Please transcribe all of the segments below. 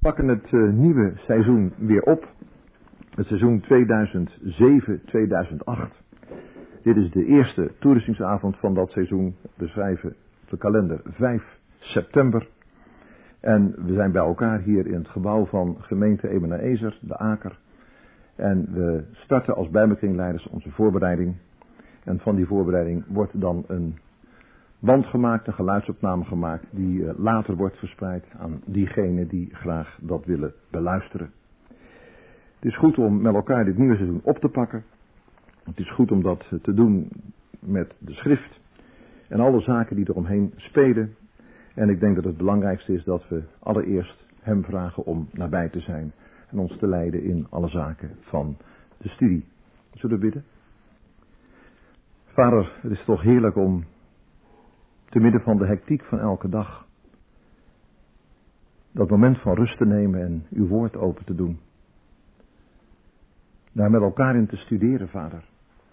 We pakken het nieuwe seizoen weer op. Het seizoen 2007-2008. Dit is de eerste toerustingsavond van dat seizoen. We schrijven op de kalender 5 september. En we zijn bij elkaar hier in het gebouw van gemeente Ebenezer, de Aker. En we starten als bijbelkringleiders onze voorbereiding. En van die voorbereiding wordt dan een band gemaakt, een geluidsopname gemaakt, die later wordt verspreid aan diegenen die graag dat willen beluisteren. Het is goed om met elkaar dit nieuwe seizoen op te pakken. Het is goed om dat te doen met de schrift en alle zaken die eromheen spelen. En ik denk dat het belangrijkste is dat we allereerst hem vragen om nabij te zijn en ons te leiden in alle zaken van de studie. Zullen we bidden? Vader, het is toch heerlijk om te midden van de hectiek van elke dag dat moment van rust te nemen en uw woord open te doen. Daar met elkaar in te studeren, Vader.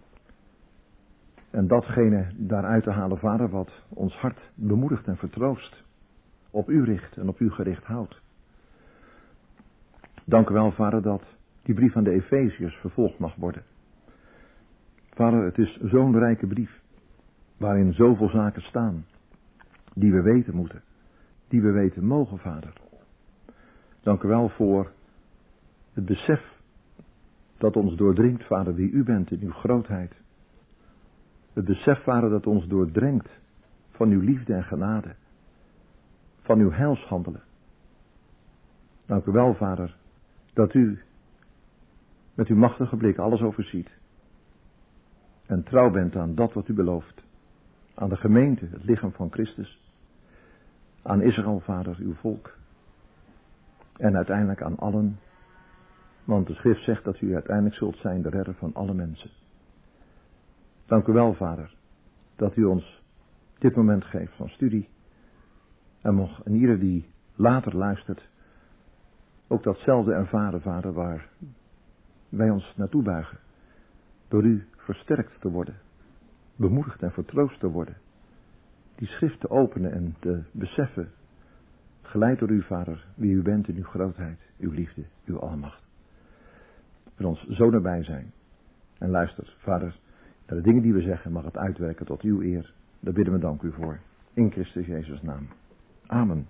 En datgene daaruit te halen, Vader, wat ons hart bemoedigt en vertroost. Op u richt en op u gericht houdt. Dank u wel, Vader, dat die brief aan de Efeziërs vervolgd mag worden. Vader, het is zo'n rijke brief, waarin zoveel zaken staan, die we weten moeten, die we weten mogen, Vader. Dank u wel voor het besef dat ons doordringt, Vader, wie u bent in uw grootheid. Het besef, Vader, dat ons doordrenkt van uw liefde en genade, van uw heilshandelen. Dank u wel, Vader, dat u met uw machtige blik alles overziet en trouw bent aan dat wat u belooft. Aan de gemeente, het lichaam van Christus. Aan Israël, Vader, uw volk. En uiteindelijk aan allen. Want de schrift zegt dat u uiteindelijk zult zijn de redder van alle mensen. Dank u wel, Vader, dat u ons dit moment geeft van studie. En mocht en ieder die later luistert ook datzelfde ervaren, Vader, waar wij ons naartoe buigen. Door u versterkt te worden. Bemoedigd en vertroost te worden. Die schrift te openen en te beseffen. Geleid door u, Vader, wie u bent in uw grootheid, uw liefde, uw almacht. Wil ons zo nabij zijn. En luister, Vader, naar de dingen die we zeggen mag het uitwerken tot uw eer. Daar bidden we dank u voor. In Christus Jezus' naam. Amen.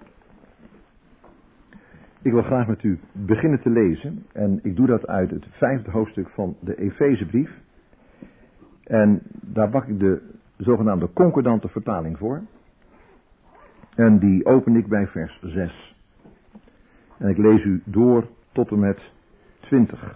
Ik wil graag met u beginnen te lezen. En ik doe dat uit het 5e hoofdstuk van de Efezebrief. En daar pak ik de zogenaamde concordante vertaling voor. En die open ik bij vers 6. En ik lees u door tot en met 20.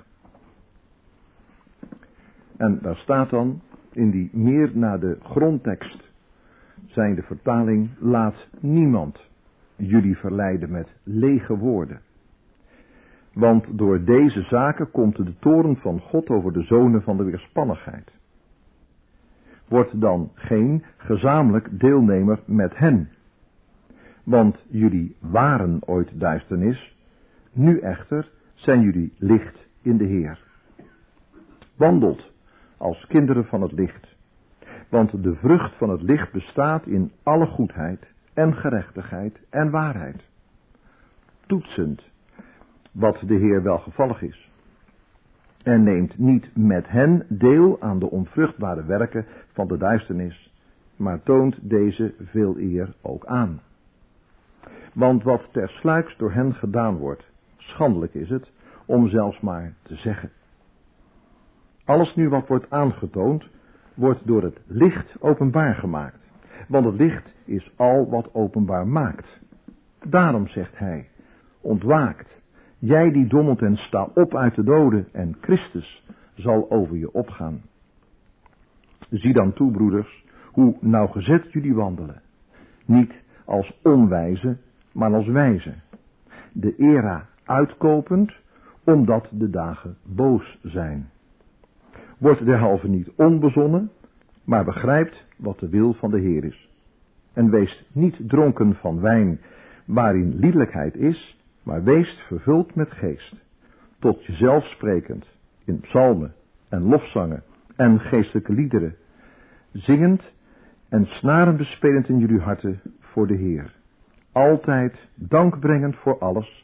En daar staat dan in die meer naar de grondtekst zijnde vertaling: laat niemand jullie verleiden met lege woorden. Want door deze zaken komt de toorn van God over de zonen van de weerspannigheid. Word dan geen gezamenlijk deelnemer met hen. Want jullie waren ooit duisternis, nu echter zijn jullie licht in de Heer. Wandelt als kinderen van het licht. Want de vrucht van het licht bestaat in alle goedheid en gerechtigheid en waarheid. Toetsend wat de Heer welgevallig is. En neemt niet met hen deel aan de onvruchtbare werken van de duisternis, maar toont deze veel eer ook aan. Want wat tersluiks door hen gedaan wordt, schandelijk is het om zelfs maar te zeggen. Alles nu wat wordt aangetoond, wordt door het licht openbaar gemaakt. Want het licht is al wat openbaar maakt. Daarom zegt hij: ontwaakt, jij die dommelt en sta op uit de doden, en Christus zal over je opgaan. Zie dan toe, broeders, hoe nauwgezet jullie wandelen. Niet als onwijze, maar als wijze. De era uitkopend, omdat de dagen boos zijn. Word derhalve niet onbezonnen, maar begrijpt wat de wil van de Heer is. En wees niet dronken van wijn, waarin liederlijkheid is, maar wees vervuld met geest. Tot jezelf sprekend, in psalmen en lofzangen en geestelijke liederen. Zingend en snaren bespelend in jullie harten voor de Heer. Altijd dankbrengend voor alles,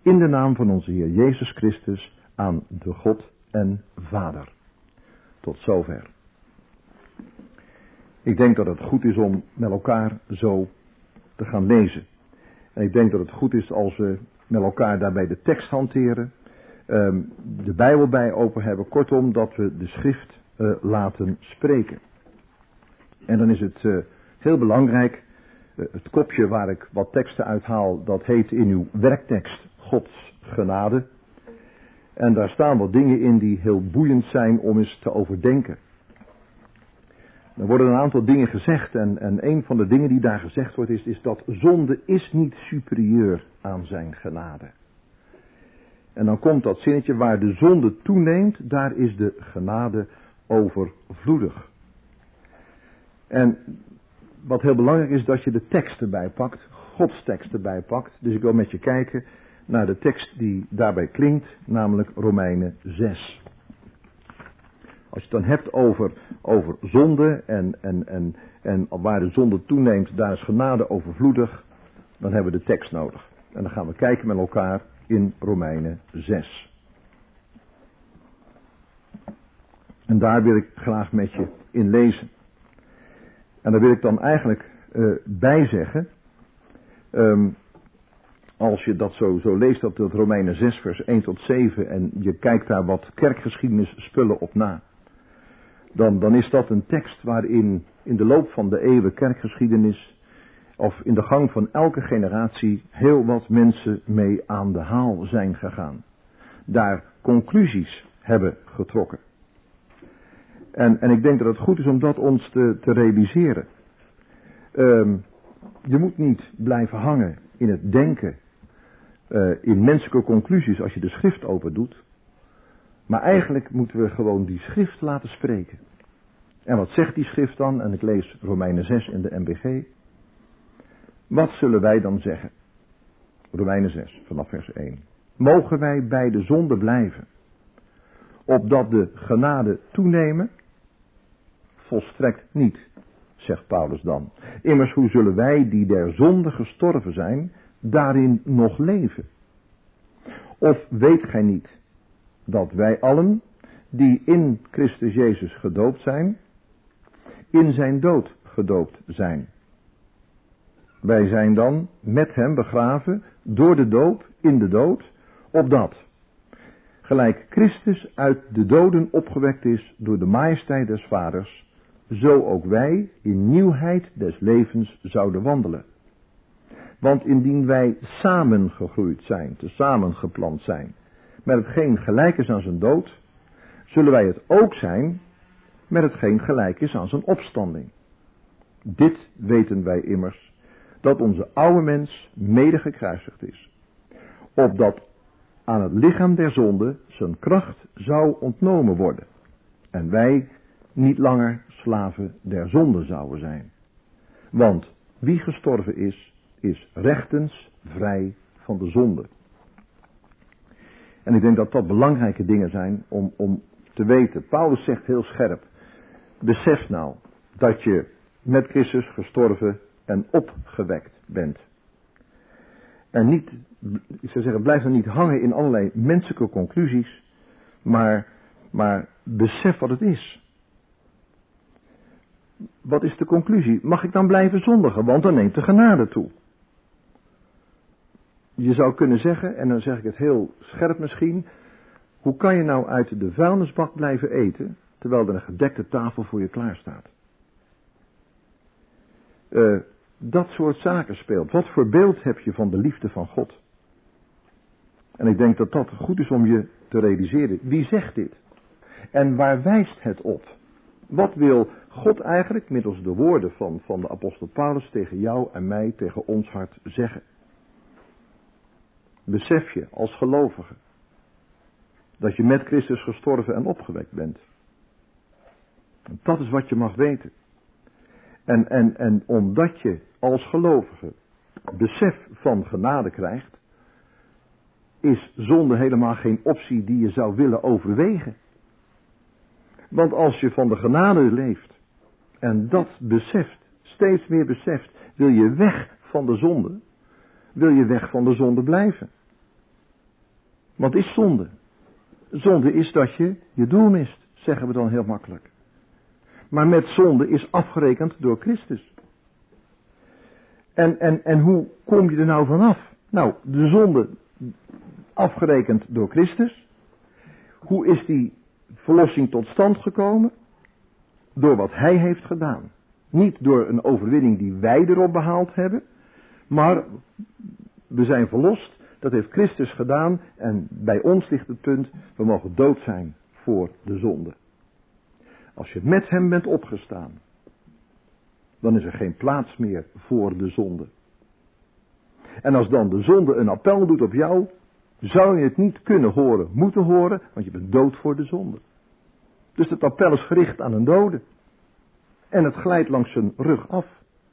in de naam van onze Heer Jezus Christus aan de God en Vader. Tot zover. Ik denk dat het goed is om met elkaar zo te gaan lezen. En ik denk dat het goed is als we met elkaar daarbij de tekst hanteren, de Bijbel bij open hebben, kortom dat we de schrift laten spreken. En dan is het heel belangrijk, het kopje waar ik wat teksten uithaal, dat heet in uw werktekst Gods genade. En daar staan wat dingen in die heel boeiend zijn om eens te overdenken. Er worden een aantal dingen gezegd en een van de dingen die daar gezegd wordt is dat zonde is niet superieur aan zijn genade. En dan komt dat zinnetje, waar de zonde toeneemt, daar is de genade overvloedig. En wat heel belangrijk is, dat je de tekst erbij pakt, Gods tekst erbij pakt. Dus ik wil met je kijken naar de tekst die daarbij klinkt, namelijk Romeinen 6. Als je het dan hebt over zonde en waar de zonde toeneemt, daar is genade overvloedig, dan hebben we de tekst nodig. En dan gaan we kijken met elkaar in Romeinen 6. En daar wil ik graag met je in lezen. En daar wil ik dan eigenlijk bij zeggen, als je dat zo leest, dat Romeinen 6 vers 1 tot 7, en je kijkt daar wat kerkgeschiedenis spullen op na, dan is dat een tekst waarin in de loop van de eeuwen kerkgeschiedenis, of in de gang van elke generatie, heel wat mensen mee aan de haal zijn gegaan. Daar conclusies hebben getrokken. En ik denk dat het goed is om dat ons te realiseren. Je moet niet blijven hangen in het denken, in menselijke conclusies als je de schrift open doet. Maar eigenlijk moeten we gewoon die schrift laten spreken. En wat zegt die schrift dan? En ik lees Romeinen 6 in de NBG. Wat zullen wij dan zeggen? Romeinen 6 vanaf vers 1. Mogen wij bij de zonde blijven, opdat de genade toenemen? Volstrekt niet, zegt Paulus dan. Immers, hoe zullen wij die der zonde gestorven zijn, daarin nog leven? Of weet gij niet dat wij allen, die in Christus Jezus gedoopt zijn, in zijn dood gedoopt zijn? Wij zijn dan met hem begraven door de doop in de dood, opdat, gelijk Christus uit de doden opgewekt is door de majesteit des Vaders, zo ook wij in nieuwheid des levens zouden wandelen. Want indien wij samen gegroeid zijn, tezamen geplant zijn, met hetgeen gelijk is aan zijn dood, zullen wij het ook zijn met hetgeen gelijk is aan zijn opstanding. Dit weten wij immers, dat onze oude mens mede gekruisigd is, opdat aan het lichaam der zonde zijn kracht zou ontnomen worden, en wij niet langer slaven der zonde zouden zijn. Want wie gestorven is, is rechtens vrij van de zonde. En ik denk dat dat belangrijke dingen zijn om te weten. Paulus zegt heel scherp, besef nou dat je met Christus gestorven en opgewekt bent. En niet, ik zou zeggen, blijf dan niet hangen in allerlei menselijke conclusies, maar besef wat het is. Wat is de conclusie? Mag ik dan blijven zondigen? Want dan neemt de genade toe. Je zou kunnen zeggen, en dan zeg ik het heel scherp misschien, hoe kan je nou uit de vuilnisbak blijven eten, terwijl er een gedekte tafel voor je klaar staat? Dat soort zaken speelt. Wat voor beeld heb je van de liefde van God? En ik denk dat dat goed is om je te realiseren. Wie zegt dit? En waar wijst het op? Wat wil God eigenlijk middels de woorden van de apostel Paulus tegen jou en mij, tegen ons hart zeggen? Besef je als gelovige dat je met Christus gestorven en opgewekt bent. En dat is wat je mag weten. En omdat je als gelovige besef van genade krijgt, is zonde helemaal geen optie die je zou willen overwegen. Want als je van de genade leeft en dat beseft, steeds meer beseft, wil je weg van de zonde, wil je weg van de zonde blijven. Wat is zonde? Zonde is dat je je doel mist, zeggen we dan heel makkelijk. Maar met zonde is afgerekend door Christus. En hoe kom je er nou vanaf? Nou, de zonde afgerekend door Christus. Hoe is die verlossing tot stand gekomen? Door wat hij heeft gedaan. Niet door een overwinning die wij erop behaald hebben. Maar we zijn verlost. Dat heeft Christus gedaan. En bij ons ligt het punt. We mogen dood zijn voor de zonde. Als je met hem bent opgestaan. Dan is er geen plaats meer voor de zonde. En als dan de zonde een appel doet op jou. Zou je het niet kunnen horen, moeten horen. Want je bent dood voor de zonde. Dus het appel is gericht aan een dode. En het glijdt langs zijn rug af.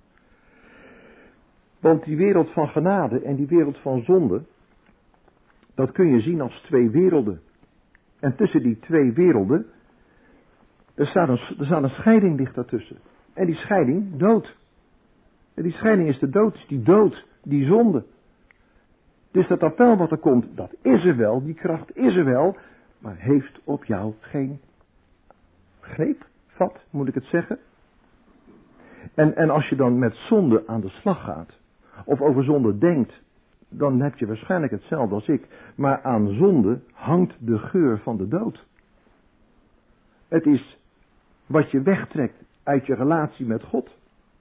Want die wereld van genade en die wereld van zonde. Dat kun je zien als twee werelden. En tussen die twee werelden. Er staat een scheiding ligt daartussen. En die scheiding, dood. En die scheiding is de dood, is die dood, die zonde. Dus dat appel wat er komt, dat is er wel, die kracht is er wel, maar heeft op jou geen greep, vat, moet ik het zeggen. En als je dan met zonde aan de slag gaat, of over zonde denkt, dan heb je waarschijnlijk hetzelfde als ik. Maar aan zonde hangt de geur van de dood. Het is wat je wegtrekt uit je relatie met God.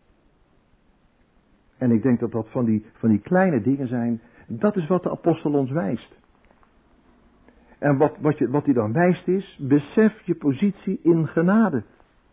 En ik denk dat dat van die kleine dingen zijn. Dat is wat de apostel ons wijst. En wat hij dan wijst is, besef je positie in genade.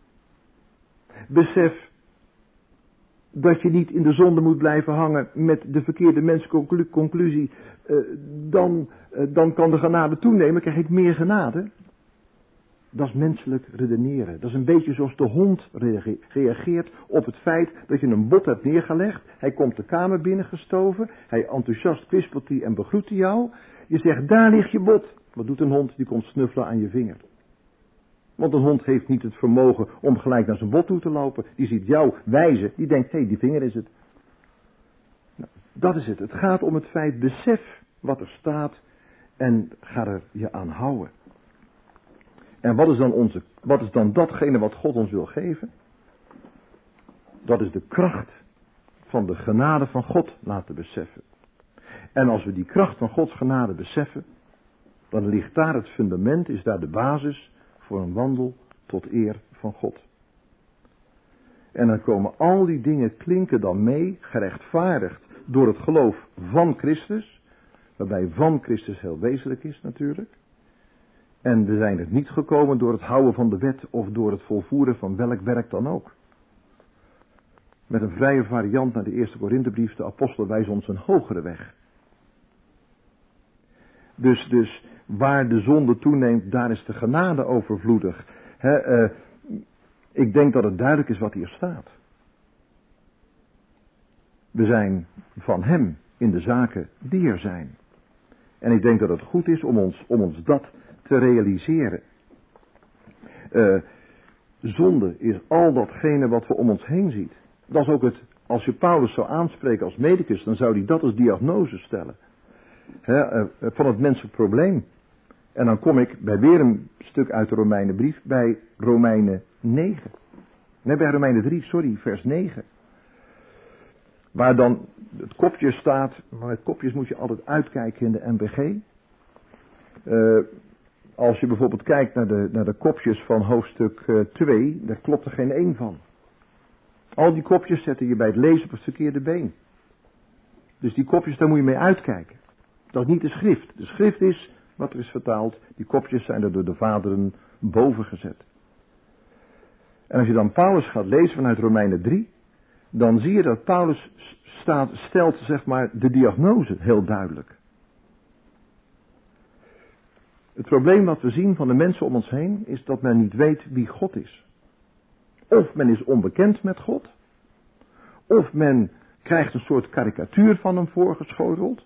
Besef dat je niet in de zonde moet blijven hangen met de verkeerde mensconclusie. Dan kan de genade toenemen, krijg ik meer genade. Dat is menselijk redeneren. Dat is een beetje zoals de hond reageert op het feit dat je een bot hebt neergelegd. Hij komt de kamer binnengestoven. Hij enthousiast kwispelt hij en begroet hij jou. Je zegt, daar ligt je bot. Wat doet een hond? Die komt snuffelen aan je vinger. Want een hond heeft niet het vermogen om gelijk naar zijn bot toe te lopen. Die ziet jou wijzen. Die denkt, hé, die vinger is het. Nou, dat is het. Het gaat om het feit, besef wat er staat en ga er je aan houden. En wat is dan datgene wat God ons wil geven? Dat is de kracht van de genade van God laten beseffen. En als we die kracht van Gods genade beseffen, dan ligt daar het fundament, is daar de basis voor een wandel tot eer van God. En dan komen al die dingen klinken dan mee, gerechtvaardigd door het geloof van Christus, waarbij van Christus heel wezenlijk is natuurlijk. En we zijn er niet gekomen door het houden van de wet of door het volvoeren van welk werk dan ook. Met een vrije variant naar de eerste Korinthebrief, de apostel wijst ons een hogere weg. Dus waar de zonde toeneemt, daar is de genade overvloedig. Ik denk dat het duidelijk is wat hier staat. We zijn van hem in de zaken die er zijn. En ik denk dat het goed is om ons dat te realiseren. Zonde is al datgene wat we om ons heen ziet. Dat is ook het, als je Paulus zou aanspreken als medicus, dan zou hij dat als diagnose stellen. Van het menselijk probleem. En dan kom ik bij weer een stuk uit de Romeinenbrief, bij Romeinen 9. Nee, bij Romeinen 3, vers 9. Waar dan het kopje staat, maar met kopjes moet je altijd uitkijken in de NBG. Als je bijvoorbeeld kijkt naar de kopjes van hoofdstuk 2, daar klopt er geen één van. Al die kopjes zetten je bij het lezen op het verkeerde been. Dus die kopjes, daar moet je mee uitkijken. Dat is niet de schrift. De schrift is, wat er is vertaald, die kopjes zijn er door de vaderen boven gezet. En als je dan Paulus gaat lezen vanuit Romeinen 3, dan zie je dat Paulus stelt, zeg maar, de diagnose heel duidelijk. Het probleem wat we zien van de mensen om ons heen is dat men niet weet wie God is. Of men is onbekend met God. Of men krijgt een soort karikatuur van hem voorgeschoteld.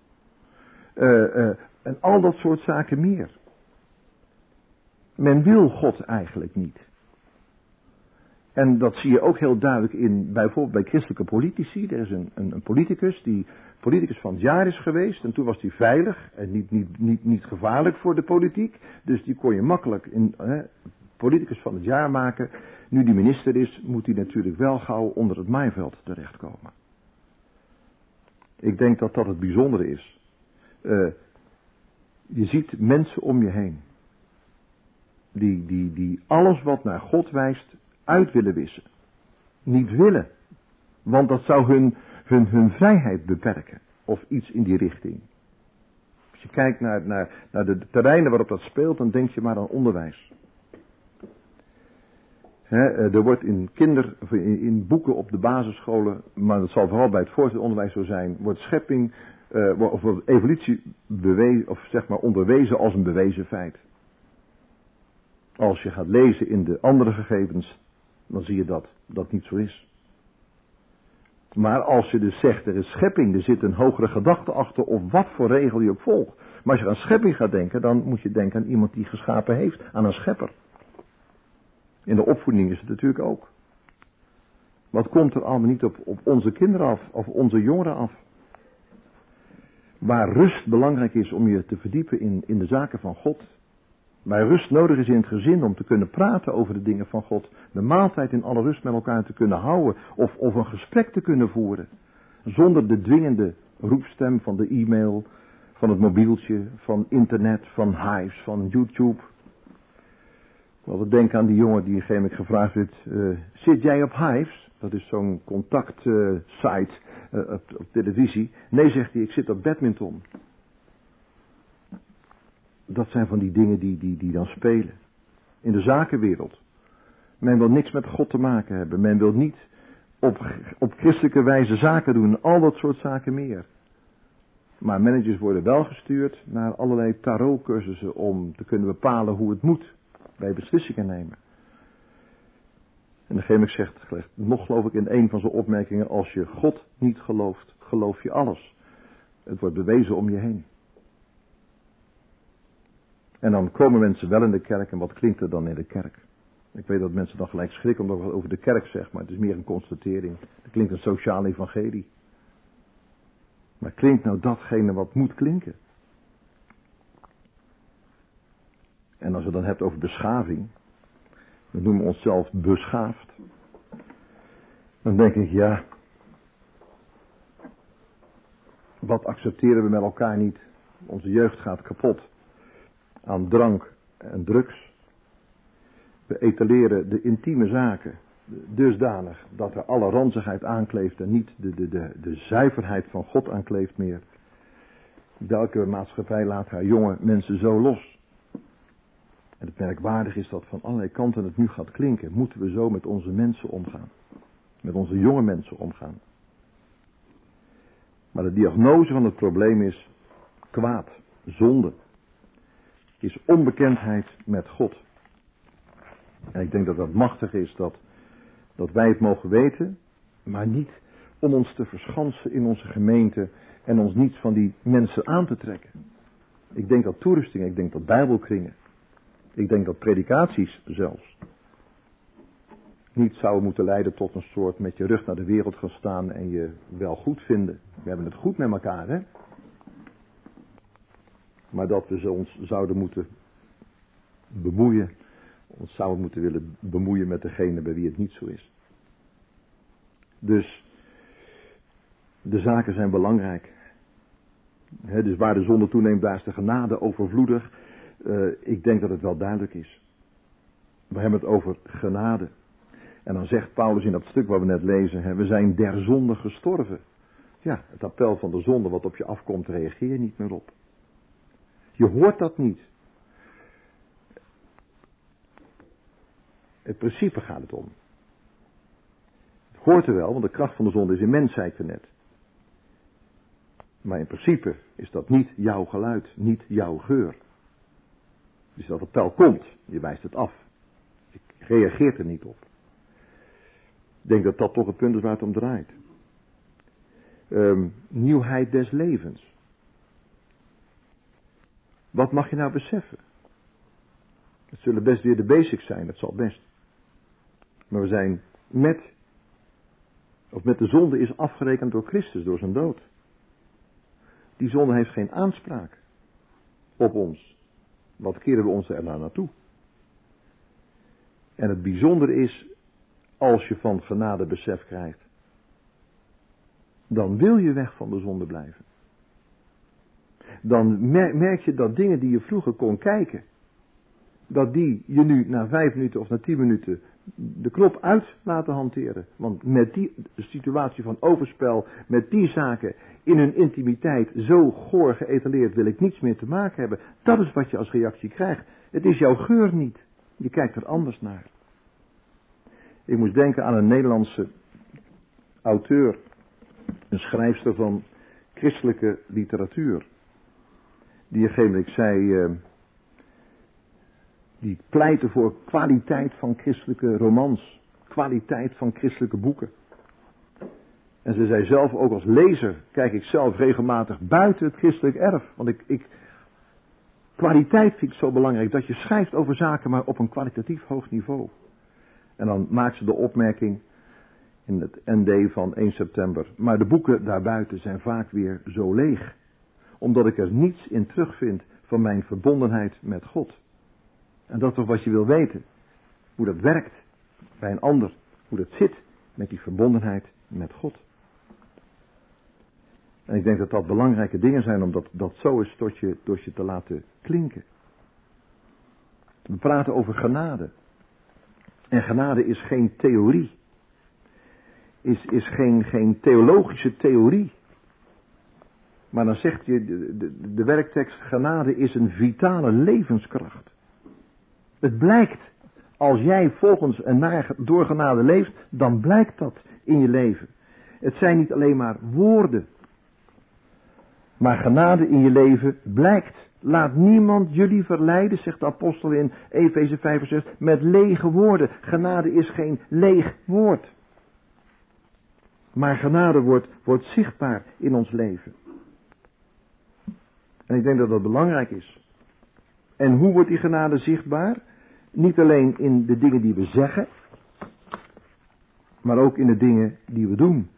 En al dat soort zaken meer. Men wil God eigenlijk niet. En dat zie je ook heel duidelijk in, bijvoorbeeld bij christelijke politici. Er is een politicus die politicus van het jaar is geweest. En toen was hij veilig en niet gevaarlijk voor de politiek. Dus die kon je makkelijk politicus van het jaar maken. Nu die minister is, moet hij natuurlijk wel gauw onder het maaiveld terechtkomen. Ik denk dat dat het bijzondere is. Je ziet mensen om je heen. Die alles wat naar God wijst uit willen wissen. Niet willen. Want dat zou hun vrijheid beperken. Of iets in die richting. Als je kijkt naar de terreinen waarop dat speelt, dan denk je maar aan onderwijs. Er wordt in boeken op de basisscholen, maar dat zal vooral bij het voortgezet onderwijs zo zijn, wordt schepping of wordt evolutie onderwezen als een bewezen feit. Als je gaat lezen in de andere gegevens, dan zie je dat dat niet zo is. Maar als je dus zegt, er is schepping, er zit een hogere gedachte achter, of wat voor regel je ook volgt. Maar als je aan schepping gaat denken, dan moet je denken aan iemand die geschapen heeft, aan een schepper. In de opvoeding is het natuurlijk ook. Wat komt er allemaal niet op onze kinderen af, of onze jongeren af? Waar rust belangrijk is om je te verdiepen in de zaken van God. Waar rust nodig is in het gezin om te kunnen praten over de dingen van God. De maaltijd in alle rust met elkaar te kunnen houden. Of een gesprek te kunnen voeren. Zonder de dwingende roepstem van de e-mail, van het mobieltje, van internet, van Hives, van YouTube. We denken aan die jongen die een gegeven moment gevraagd werd, zit jij op Hives? Dat is zo'n contactsite op televisie. Nee, zegt hij, ik zit op badminton. Dat zijn van die dingen die dan spelen. In de zakenwereld. Men wil niks met God te maken hebben. Men wil niet op christelijke wijze zaken doen. Al dat soort zaken meer. Maar managers worden wel gestuurd naar allerlei tarotcursussen om te kunnen bepalen hoe het moet. Bij beslissingen nemen. En de chemik zegt, nog geloof ik in een van zijn opmerkingen, als je God niet gelooft, geloof je alles. Het wordt bewezen om je heen. En dan komen mensen wel in de kerk en wat klinkt er dan in de kerk? Ik weet dat mensen dan gelijk schrikken omdat ik wat over de kerk zeg, maar het is meer een constatering. Het klinkt een sociaal evangelie. Maar klinkt nou datgene wat moet klinken? En als je dan hebt over beschaving, dan noemen we onszelf beschaafd. Dan denk ik, ja, wat accepteren we met elkaar niet? Onze jeugd gaat kapot aan drank en drugs. We etaleren de intieme zaken dusdanig dat er alle ranzigheid aankleeft en niet de zuiverheid van God aankleeft meer. Welke maatschappij laat haar jonge mensen zo los? En het merkwaardige is dat van allerlei kanten het nu gaat klinken. Moeten we zo met onze mensen omgaan? Met onze jonge mensen omgaan? Maar de diagnose van het probleem is kwaad, zonde. Is onbekendheid met God. En ik denk dat dat machtig is dat wij het mogen weten, maar niet om ons te verschansen in onze gemeente en ons niet van die mensen aan te trekken. Ik denk dat toerustingen, ik denk dat bijbelkringen, ik denk dat predikaties zelfs niet zouden moeten leiden tot een soort met je rug naar de wereld gaan staan en je wel goed vinden. We hebben het goed met elkaar, hè? Maar dat we ons zouden moeten bemoeien, ons zouden moeten willen bemoeien met degene bij wie het niet zo is. Dus de zaken zijn belangrijk. Dus waar de zonde toeneemt, daar is de genade overvloedig. Ik denk dat het wel duidelijk is. We hebben het over genade. En dan zegt Paulus in dat stuk wat we net lezen, we zijn der zonde gestorven. Ja, het appel van de zonde wat op je afkomt, reageer niet meer op. Je hoort dat niet. Het principe gaat het om. Het hoort er wel, want de kracht van de zonde is immens, zei ik er net. Maar in principe is dat niet jouw geluid, niet jouw geur. Dus dat appel komt, je wijst het af. Je reageert er niet op. Ik denk dat dat toch het punt is waar het om draait. Nieuwheid des levens. Wat mag je nou beseffen? Het zullen best weer de basics zijn, dat zal best. Maar we zijn met de zonde is afgerekend door Christus, door zijn dood. Die zonde heeft geen aanspraak op ons. Wat keren we ons er nou naartoe? En het bijzondere is, als je van genade besef krijgt, dan wil je weg van de zonde blijven. Dan merk je dat dingen die je vroeger kon kijken, dat die je nu na 5 minuten of na 10 minuten de knop uit laten hanteren. Want met die situatie van overspel, met die zaken in hun intimiteit zo goor geëtaleerd, wil ik niets meer te maken hebben. Dat is wat je als reactie krijgt. Het is jouw geur niet. Je kijkt er anders naar. Ik moest denken aan een Nederlandse auteur, een schrijfster van christelijke literatuur, die op een gegeven moment zei, die pleitte voor kwaliteit van christelijke romans, kwaliteit van christelijke boeken. En ze zei zelf, ook als lezer kijk ik zelf regelmatig buiten het christelijk erf, want kwaliteit vind ik zo belangrijk, dat je schrijft over zaken maar op een kwalitatief hoog niveau. En dan maakt ze de opmerking in het ND van 1 september. Maar de boeken daarbuiten zijn vaak weer zo leeg. Omdat ik er niets in terugvind van mijn verbondenheid met God. En dat is toch wat je wil weten. Hoe dat werkt bij een ander. Hoe dat zit met die verbondenheid met God. En ik denk dat dat belangrijke dingen zijn om dat zo eens tot je te laten klinken. We praten over genade. En genade is geen theorie. Is geen theologische theorie. Maar dan zegt je de werktekst, genade is een vitale levenskracht. Het blijkt, als jij volgens en door genade leeft, dan blijkt dat in je leven. Het zijn niet alleen maar woorden. Maar genade in je leven blijkt. Laat niemand jullie verleiden, zegt de apostel in Efeze 5 vers 6, met lege woorden. Genade is geen leeg woord. Maar genade wordt zichtbaar in ons leven. En ik denk dat dat belangrijk is. En hoe wordt die genade zichtbaar? Niet alleen in de dingen die we zeggen, maar ook in de dingen die we doen.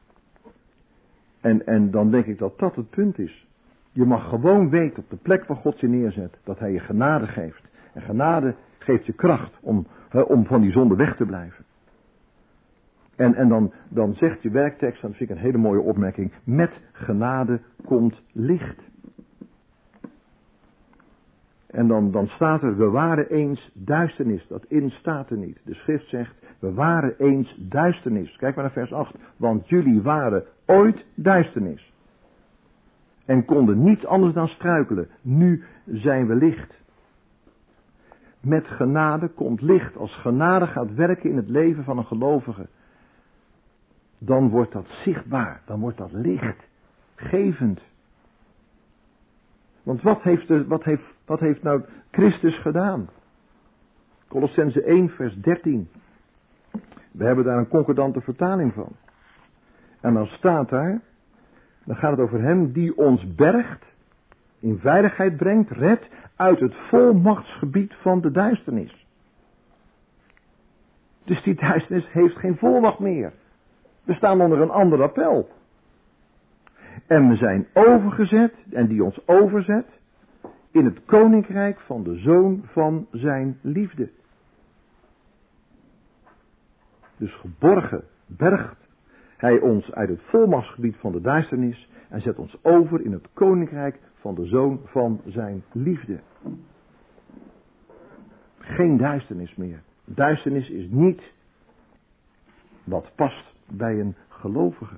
En dan denk ik dat dat het punt is. Je mag gewoon weten op de plek waar God je neerzet, dat hij je genade geeft. En genade geeft je kracht om van die zonde weg te blijven. En dan zegt je werktekst, dat vind ik een hele mooie opmerking, met genade komt licht. En dan staat er, we waren eens duisternis. Dat in staat er niet. De schrift zegt, we waren eens duisternis. Kijk maar naar vers 8. Want jullie waren ooit duisternis. En konden niets anders dan struikelen. Nu zijn we licht. Met genade komt licht. Als genade gaat werken in het leven van een gelovige, dan wordt dat zichtbaar. Dan wordt dat lichtgevend. Want wat heeft nou Christus gedaan? Colossenzen 1 vers 13. We hebben daar een concordante vertaling van. En dan staat daar, dan gaat het over hem die ons bergt, in veiligheid brengt, redt uit het volmachtsgebied van de duisternis. Dus die duisternis heeft geen volmacht meer. We staan onder een ander appel. En we zijn overgezet, en die ons overzet, in het koninkrijk van de Zoon van zijn liefde. Dus geborgen, bergt hij ons uit het volmachtsgebied van de duisternis en zet ons over in het koninkrijk van de Zoon van zijn liefde. Geen duisternis meer. Duisternis is niet wat past bij een gelovige.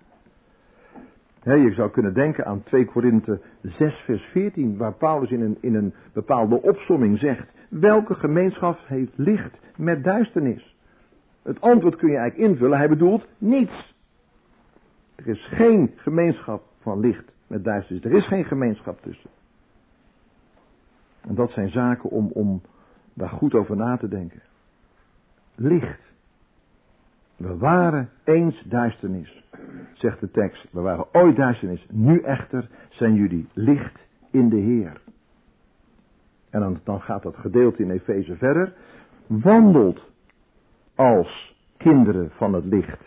Je zou kunnen denken aan 2 Korinthe 6 vers 14, waar Paulus in een bepaalde opsomming zegt, welke gemeenschap heeft licht met duisternis? Het antwoord kun je eigenlijk invullen, hij bedoelt niets. Er is geen gemeenschap van licht met duisternis, er is geen gemeenschap tussen. En dat zijn zaken om daar goed over na te denken. Licht. We waren eens duisternis, zegt de tekst. We waren ooit duisternis. Nu echter zijn jullie licht in de Heer. En dan gaat dat gedeelte in Efeze verder. Wandelt als kinderen van het licht.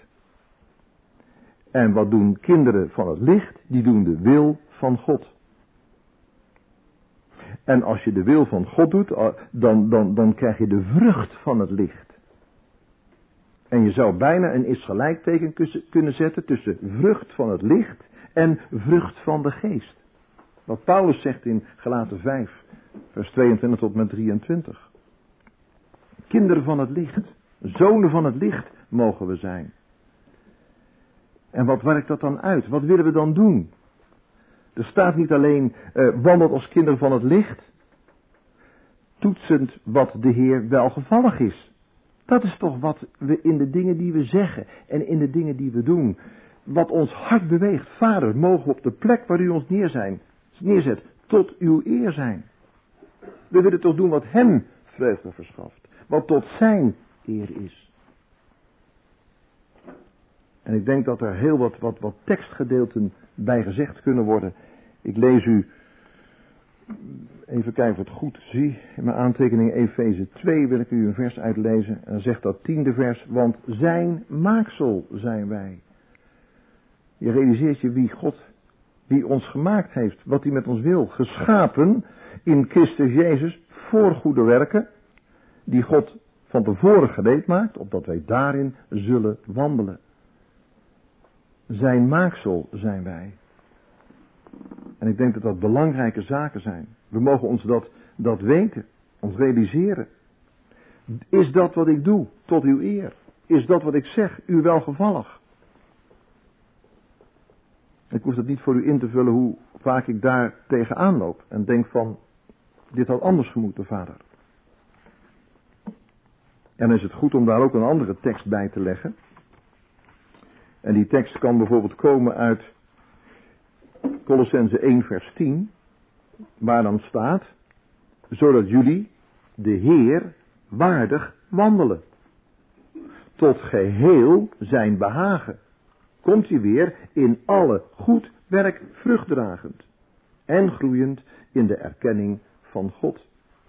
En wat doen kinderen van het licht? Die doen de wil van God. En als je de wil van God doet, dan krijg je de vrucht van het licht. En je zou bijna een is-gelijkteken kunnen zetten tussen vrucht van het licht en vrucht van de geest. Wat Paulus zegt in Galaten 5, vers 22 tot met 23. Kinderen van het licht, zonen van het licht mogen we zijn. En wat werkt dat dan uit? Wat willen we dan doen? Er staat niet alleen wandelt als kinderen van het licht, toetsend wat de Heer welgevallig is. Dat is toch wat we in de dingen die we zeggen en in de dingen die we doen, wat ons hart beweegt. Vader, mogen we op de plek waar u ons neerzet, tot uw eer zijn. We willen toch doen wat hem vreugde verschaft, wat tot zijn eer is. En ik denk dat er heel wat tekstgedeelten bij gezegd kunnen worden. Ik lees u, even kijken of ik het goed zie, in mijn aantekening Efeze 2 wil ik u een vers uitlezen. En dan zegt dat 10e vers, want zijn maaksel zijn wij. Je realiseert je wie God, wie ons gemaakt heeft, wat hij met ons wil. Geschapen in Christus Jezus voor goede werken, die God van tevoren gereed maakt, opdat wij daarin zullen wandelen. Zijn maaksel zijn wij. En ik denk dat dat belangrijke zaken zijn. We mogen ons dat weten, ons realiseren. Is dat wat ik doe, tot uw eer? Is dat wat ik zeg, u welgevallig? Ik hoef het niet voor u in te vullen hoe vaak ik daar tegenaan loop. En denk van, dit had anders gemoeten, vader. En dan is het goed om daar ook een andere tekst bij te leggen. En die tekst kan bijvoorbeeld komen uit Kolossenzen 1 vers 10. Waar dan staat, zodat jullie de Heer waardig wandelen. Tot geheel zijn behagen. Komt hij weer in alle goed werk vruchtdragend. En groeiend in de erkenning van God.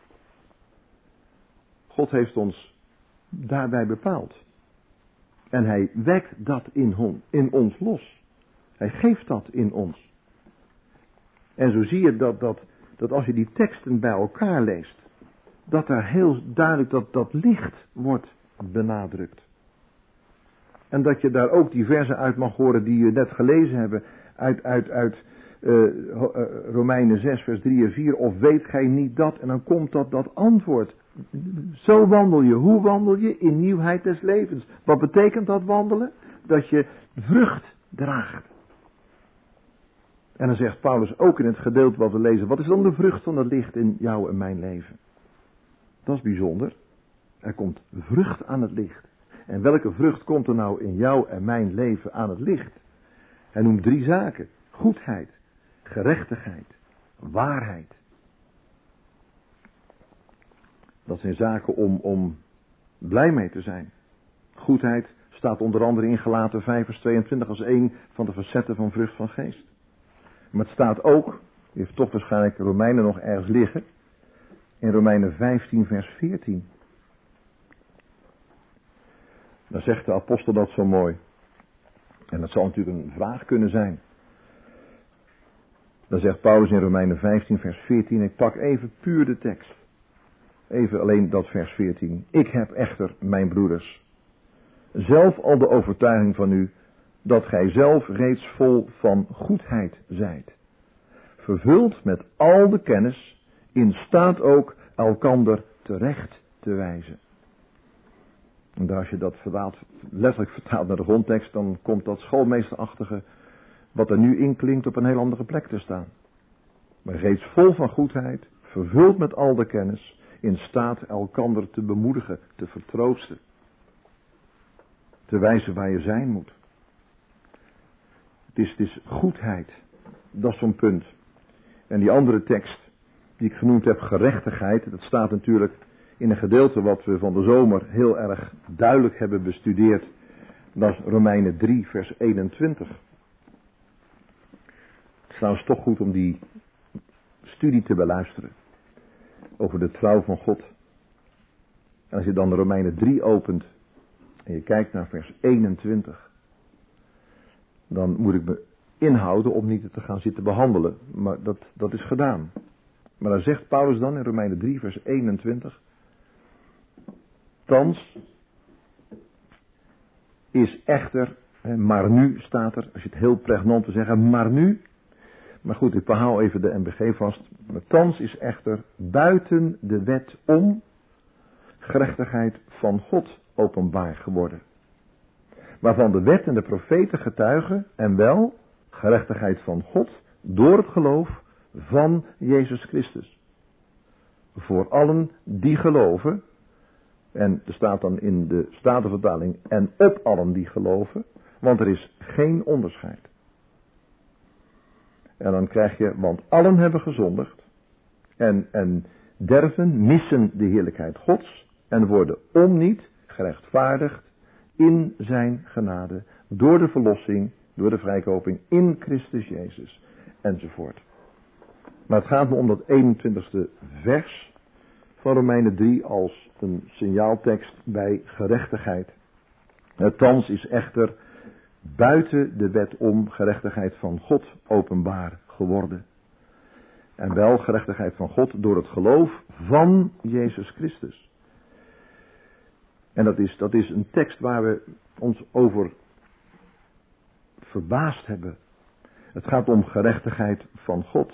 God heeft ons daarbij bepaald. En hij wekt dat in ons los. Hij geeft dat in ons. En zo zie je dat als je die teksten bij elkaar leest, dat er heel duidelijk dat licht wordt benadrukt. En dat je daar ook die versen uit mag horen die je net gelezen hebben uit Romeinen 6 vers 3 en 4. Of weet gij niet dat? En dan komt dat antwoord. Zo wandel je. Hoe wandel je? In nieuwheid des levens. Wat betekent dat wandelen? Dat je vrucht draagt. En dan zegt Paulus ook in het gedeelte wat we lezen. Wat is dan de vrucht van het licht in jou en mijn leven? Dat is bijzonder. Er komt vrucht aan het licht. En welke vrucht komt er nou in jou en mijn leven aan het licht? Hij noemt 3 zaken. Goedheid, gerechtigheid, waarheid. Dat zijn zaken om blij mee te zijn. Goedheid staat onder andere in Galaten 5 vers 22 als een van de facetten van vrucht van geest. Maar het staat ook, u heeft toch waarschijnlijk Romeinen nog ergens liggen, in Romeinen 15 vers 14. Dan zegt de apostel dat zo mooi. En dat zal natuurlijk een vraag kunnen zijn. Dan zegt Paulus in Romeinen 15 vers 14, ik pak even puur de tekst. Even alleen dat vers 14. Ik heb echter, mijn broeders, zelf al de overtuiging van u, dat gij zelf reeds vol van goedheid zijt. Vervuld met al de kennis, in staat ook elkander terecht te wijzen. En als je dat letterlijk vertaalt naar de grondtekst, dan komt dat schoolmeesterachtige, wat er nu in klinkt, op een heel andere plek te staan. Maar reeds vol van goedheid, vervuld met al de kennis, in staat elkander te bemoedigen, te vertroosten. Te wijzen waar je zijn moet. Het is goedheid. Dat is zo'n punt. En die andere tekst, die ik genoemd heb, gerechtigheid, dat staat natuurlijk in een gedeelte wat we van de zomer heel erg duidelijk hebben bestudeerd. Dat is Romeinen 3 vers 21. Het is trouwens toch goed om die studie te beluisteren. Over de trouw van God. En als je dan Romeinen 3 opent en je kijkt naar vers 21, dan moet ik me inhouden om niet te gaan zitten behandelen, maar dat is gedaan. Maar dan zegt Paulus dan in Romeinen 3 vers 21, thans is echter, maar nu staat er, als je het heel pregnant wil zeggen, maar nu. Maar goed, ik behaal even de NBG vast. Maar thans is echter buiten de wet om gerechtigheid van God openbaar geworden. Waarvan de wet en de profeten getuigen, en wel gerechtigheid van God door het geloof van Jezus Christus. Voor allen die geloven, en er staat dan in de Statenvertaling, en op allen die geloven, want er is geen onderscheid. En dan krijg je, want allen hebben gezondigd en derven, missen de heerlijkheid Gods en worden onniet gerechtvaardigd in zijn genade door de verlossing, door de vrijkoping in Christus Jezus enzovoort. Maar het gaat me om dat 21ste vers van Romeinen 3 als een signaaltekst bij gerechtigheid. Thans is echter buiten de wet om gerechtigheid van God openbaar geworden. En wel gerechtigheid van God door het geloof van Jezus Christus. En dat is een tekst waar we ons over verbaasd hebben. Het gaat om gerechtigheid van God.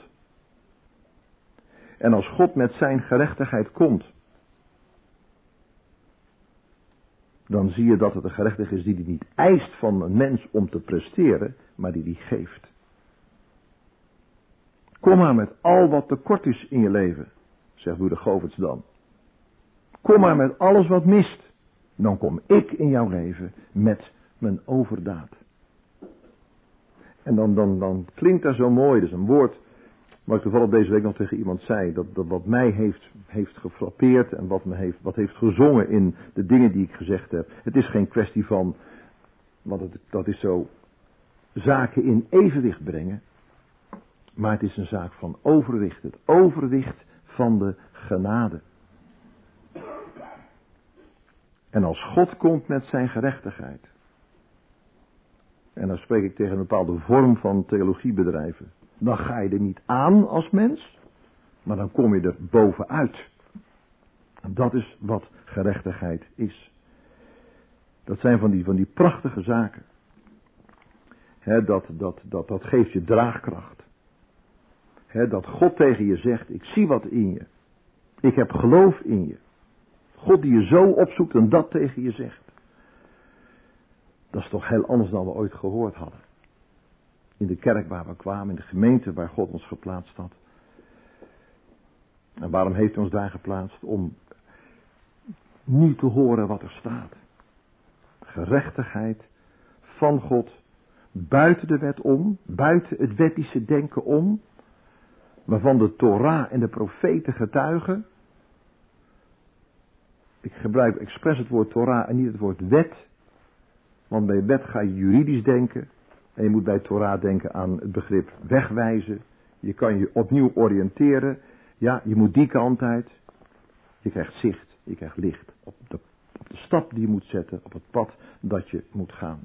En als God met zijn gerechtigheid komt, dan zie je dat het een gerechtigheid is die hij niet eist van een mens om te presteren, maar die hij geeft. Kom maar met al wat tekort is in je leven, zegt broeder Goverts dan. Kom maar met alles wat mist, dan kom ik in jouw leven met mijn overdaad. En dan klinkt dat zo mooi, dat is een woord wat ik toevallig deze week nog tegen iemand zei, dat wat mij heeft gefrappeerd en wat heeft gezongen in de dingen die ik gezegd heb. Het is geen kwestie van, want dat is zo, zaken in evenwicht brengen, maar het is een zaak van overwicht, het overwicht van de genade. En als God komt met zijn gerechtigheid, en dan spreek ik tegen een bepaalde vorm van theologiebedrijven, dan ga je er niet aan als mens, maar dan kom je er bovenuit. En dat is wat gerechtigheid is. Dat zijn van die prachtige zaken. Dat geeft je draagkracht. Dat God tegen je zegt, ik zie wat in je. Ik heb geloof in je. God die je zo opzoekt en dat tegen je zegt. Dat is toch heel anders dan we ooit gehoord hadden. In de kerk waar we kwamen, in de gemeente waar God ons geplaatst had. En waarom heeft hij ons daar geplaatst? Om nu te horen wat er staat. Gerechtigheid van God, buiten de wet om, buiten het wettische denken om, waarvan de Torah en de profeten getuigen. Ik gebruik expres het woord Torah en niet het woord wet, want bij wet ga je juridisch denken. En je moet bij Torah denken aan het begrip wegwijzen. Je kan je opnieuw oriënteren. Ja, je moet die kant uit. Je krijgt zicht, je krijgt licht. Op de stap die je moet zetten, op het pad dat je moet gaan.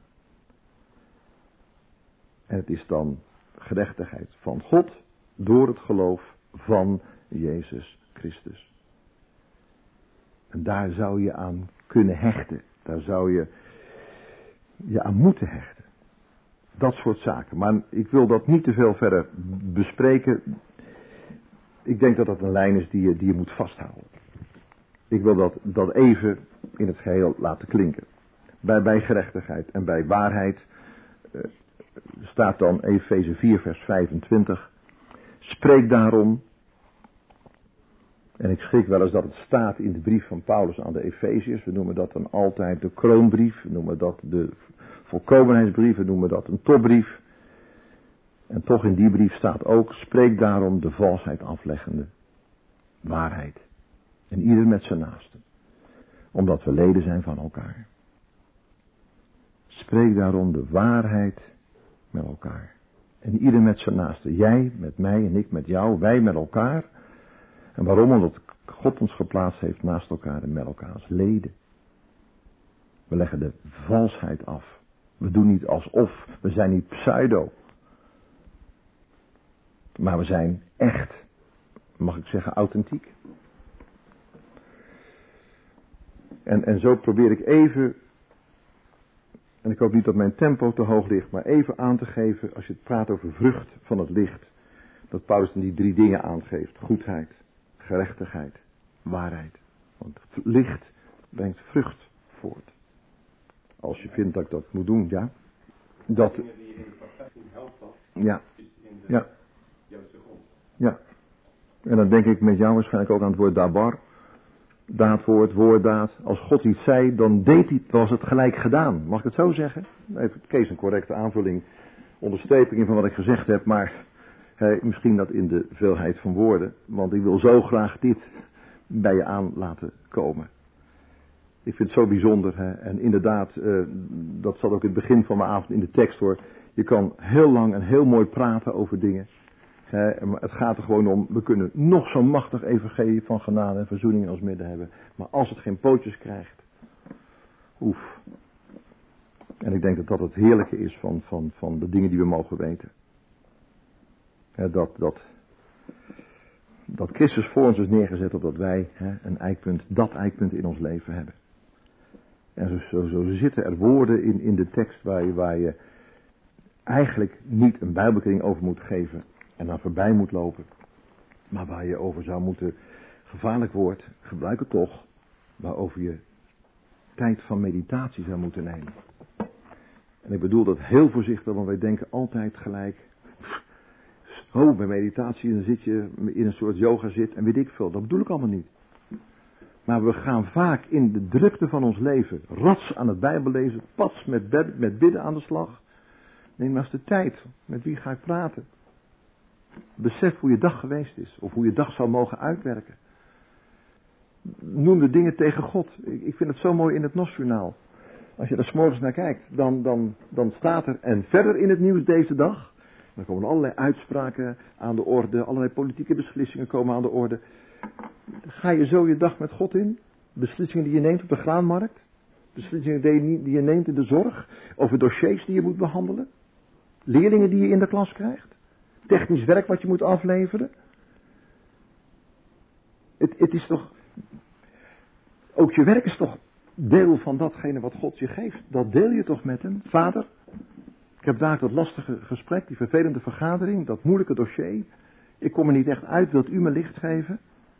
En het is dan gerechtigheid van God door het geloof van Jezus Christus. En daar zou je aan kunnen hechten. Daar zou je aan moeten hechten. Dat soort zaken. Maar ik wil dat niet te veel verder bespreken. Ik denk dat dat een lijn is die je moet vasthouden. Ik wil dat even in het geheel laten klinken. Bij gerechtigheid en bij waarheid staat dan Efeze 4 vers 25. Spreek daarom. En ik schrik wel eens dat het staat in de brief van Paulus aan de Efeziërs. We noemen dat dan altijd de kroonbrief. We noemen dat de volkomenheidsbrief. We noemen dat een topbrief. En toch in die brief staat ook, spreek daarom de valsheid afleggende waarheid. En ieder met zijn naaste. Omdat we leden zijn van elkaar. Spreek daarom de waarheid met elkaar. En ieder met zijn naaste. Jij met mij en ik met jou. Wij met elkaar. En waarom? Omdat God ons geplaatst heeft naast elkaar en met elkaar als leden. We leggen de valsheid af. We doen niet alsof. We zijn niet pseudo. Maar we zijn echt. Mag ik zeggen authentiek. En zo probeer ik even, en ik hoop niet dat mijn tempo te hoog ligt, maar even aan te geven, als je het praat over vrucht van het licht, dat Paulus dan die 3 dingen aangeeft. Goedheid, gerechtigheid, waarheid. Want licht brengt vrucht voort. Als je vindt dat ik dat moet doen, ja. Dat. Dingen die je in de praktijk helpt dat. Ja. Is in de juiste grond. Ja. En dan denk ik met jou waarschijnlijk ook aan het woord dabar. Daadwoord, woorddaad. Als God iets zei, dan was het gelijk gedaan. Mag ik het zo zeggen? Heeft Kees een correcte aanvulling, onderstreping van wat ik gezegd heb, maar misschien dat in de veelheid van woorden. Want ik wil zo graag dit bij je aan laten komen. Ik vind het zo bijzonder. En inderdaad, dat zat ook in het begin van mijn avond in de tekst hoor. Je kan heel lang en heel mooi praten over dingen. Maar het gaat er gewoon om, we kunnen nog zo'n machtig evangelie van genade en verzoening in ons midden hebben. Maar als het geen pootjes krijgt, oef. En ik denk dat dat het heerlijke is van de dingen die we mogen weten. Dat Christus voor ons is neergezet opdat wij dat eikpunt in ons leven hebben. En zo zitten er woorden in de tekst waar je eigenlijk niet een bijbelkring over moet geven en dan voorbij moet lopen. Maar waar je over zou moeten, gevaarlijk woord, gebruik het toch, waarover je tijd van meditatie zou moeten nemen. En ik bedoel dat heel voorzichtig, want wij denken altijd gelijk, bij meditatie dan zit je in een soort yoga zit en weet ik veel, dat bedoel ik allemaal niet. Maar we gaan vaak in de drukte van ons leven, rats aan het Bijbel lezen, pas met bidden aan de slag. Neem maar eens de tijd, met wie ga ik praten? Besef hoe je dag geweest is, of hoe je dag zou mogen uitwerken. Noem de dingen tegen God. Ik vind het zo mooi in het NOS-journaal. Als je er 's morgens naar kijkt, dan staat er, en verder in het nieuws deze dag, dan komen allerlei uitspraken aan de orde, allerlei politieke beslissingen komen aan de orde. Ga je zo je dag met God in? Beslissingen die je neemt op de graanmarkt? Beslissingen die je neemt in de zorg? Over dossiers die je moet behandelen? Leerlingen die je in de klas krijgt? Technisch werk wat je moet afleveren? Het is toch... Ook je werk is toch deel van datgene wat God je geeft. Dat deel je toch met hem? Vader, ik heb daar dat lastige gesprek, die vervelende vergadering, dat moeilijke dossier. Ik kom er niet echt uit, wilt u me licht geven?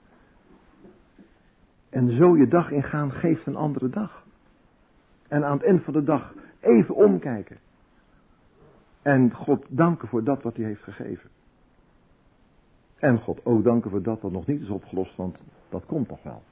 En zo je dag ingaan geeft een andere dag. En aan het eind van de dag even omkijken. En God danken voor dat wat hij heeft gegeven. En God ook danken voor dat wat nog niet is opgelost, want dat komt nog wel.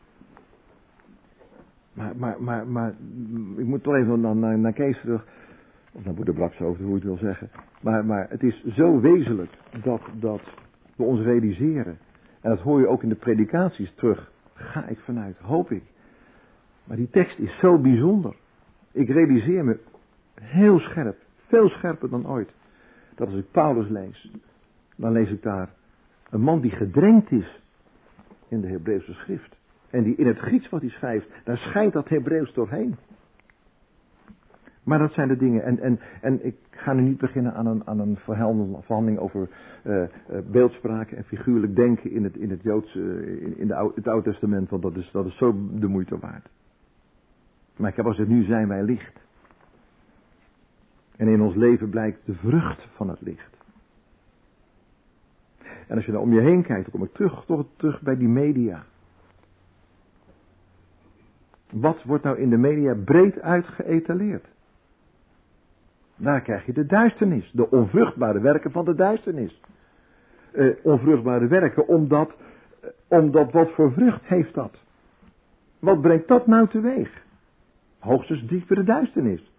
Maar ik moet toch even naar Kees terug. Of naar Moeder Brakshoofd, hoe ik het wil zeggen. Maar het is zo wezenlijk dat we ons realiseren. En dat hoor je ook in de predikaties terug. Ga ik vanuit, hoop ik. Maar die tekst is zo bijzonder. Ik realiseer me heel scherp, veel scherper dan ooit, dat als ik Paulus lees, dan lees ik daar een man die gedrenkt is in de Hebreeuwse schrift. En die in het Grieks wat hij schrijft, daar schijnt dat Hebreeuws doorheen. Maar dat zijn de dingen. En ik ga nu niet beginnen aan een verhandeling over beeldspraak en figuurlijk denken in het Joodse, in het Oude Testament, want dat is zo de moeite waard. Maar ik heb als het nu zijn wij licht. En in ons leven blijkt de vrucht van het licht. En als je nou om je heen kijkt, dan kom ik toch terug bij die media. Wat wordt nou in de media breed uitgeëtaleerd? Daar krijg je de duisternis, de onvruchtbare werken van de duisternis. Onvruchtbare werken, omdat wat voor vrucht heeft dat? Wat brengt dat nou teweeg? Hoogstens diepere duisternis.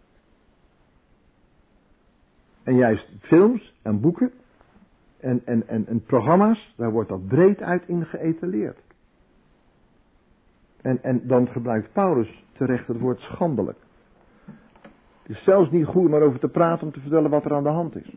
En juist films en boeken en programma's, daar wordt dat breed uit in geëtaleerd. En dan gebruikt Paulus terecht het woord schandelijk. Het is zelfs niet goed om erover te praten om te vertellen wat er aan de hand is.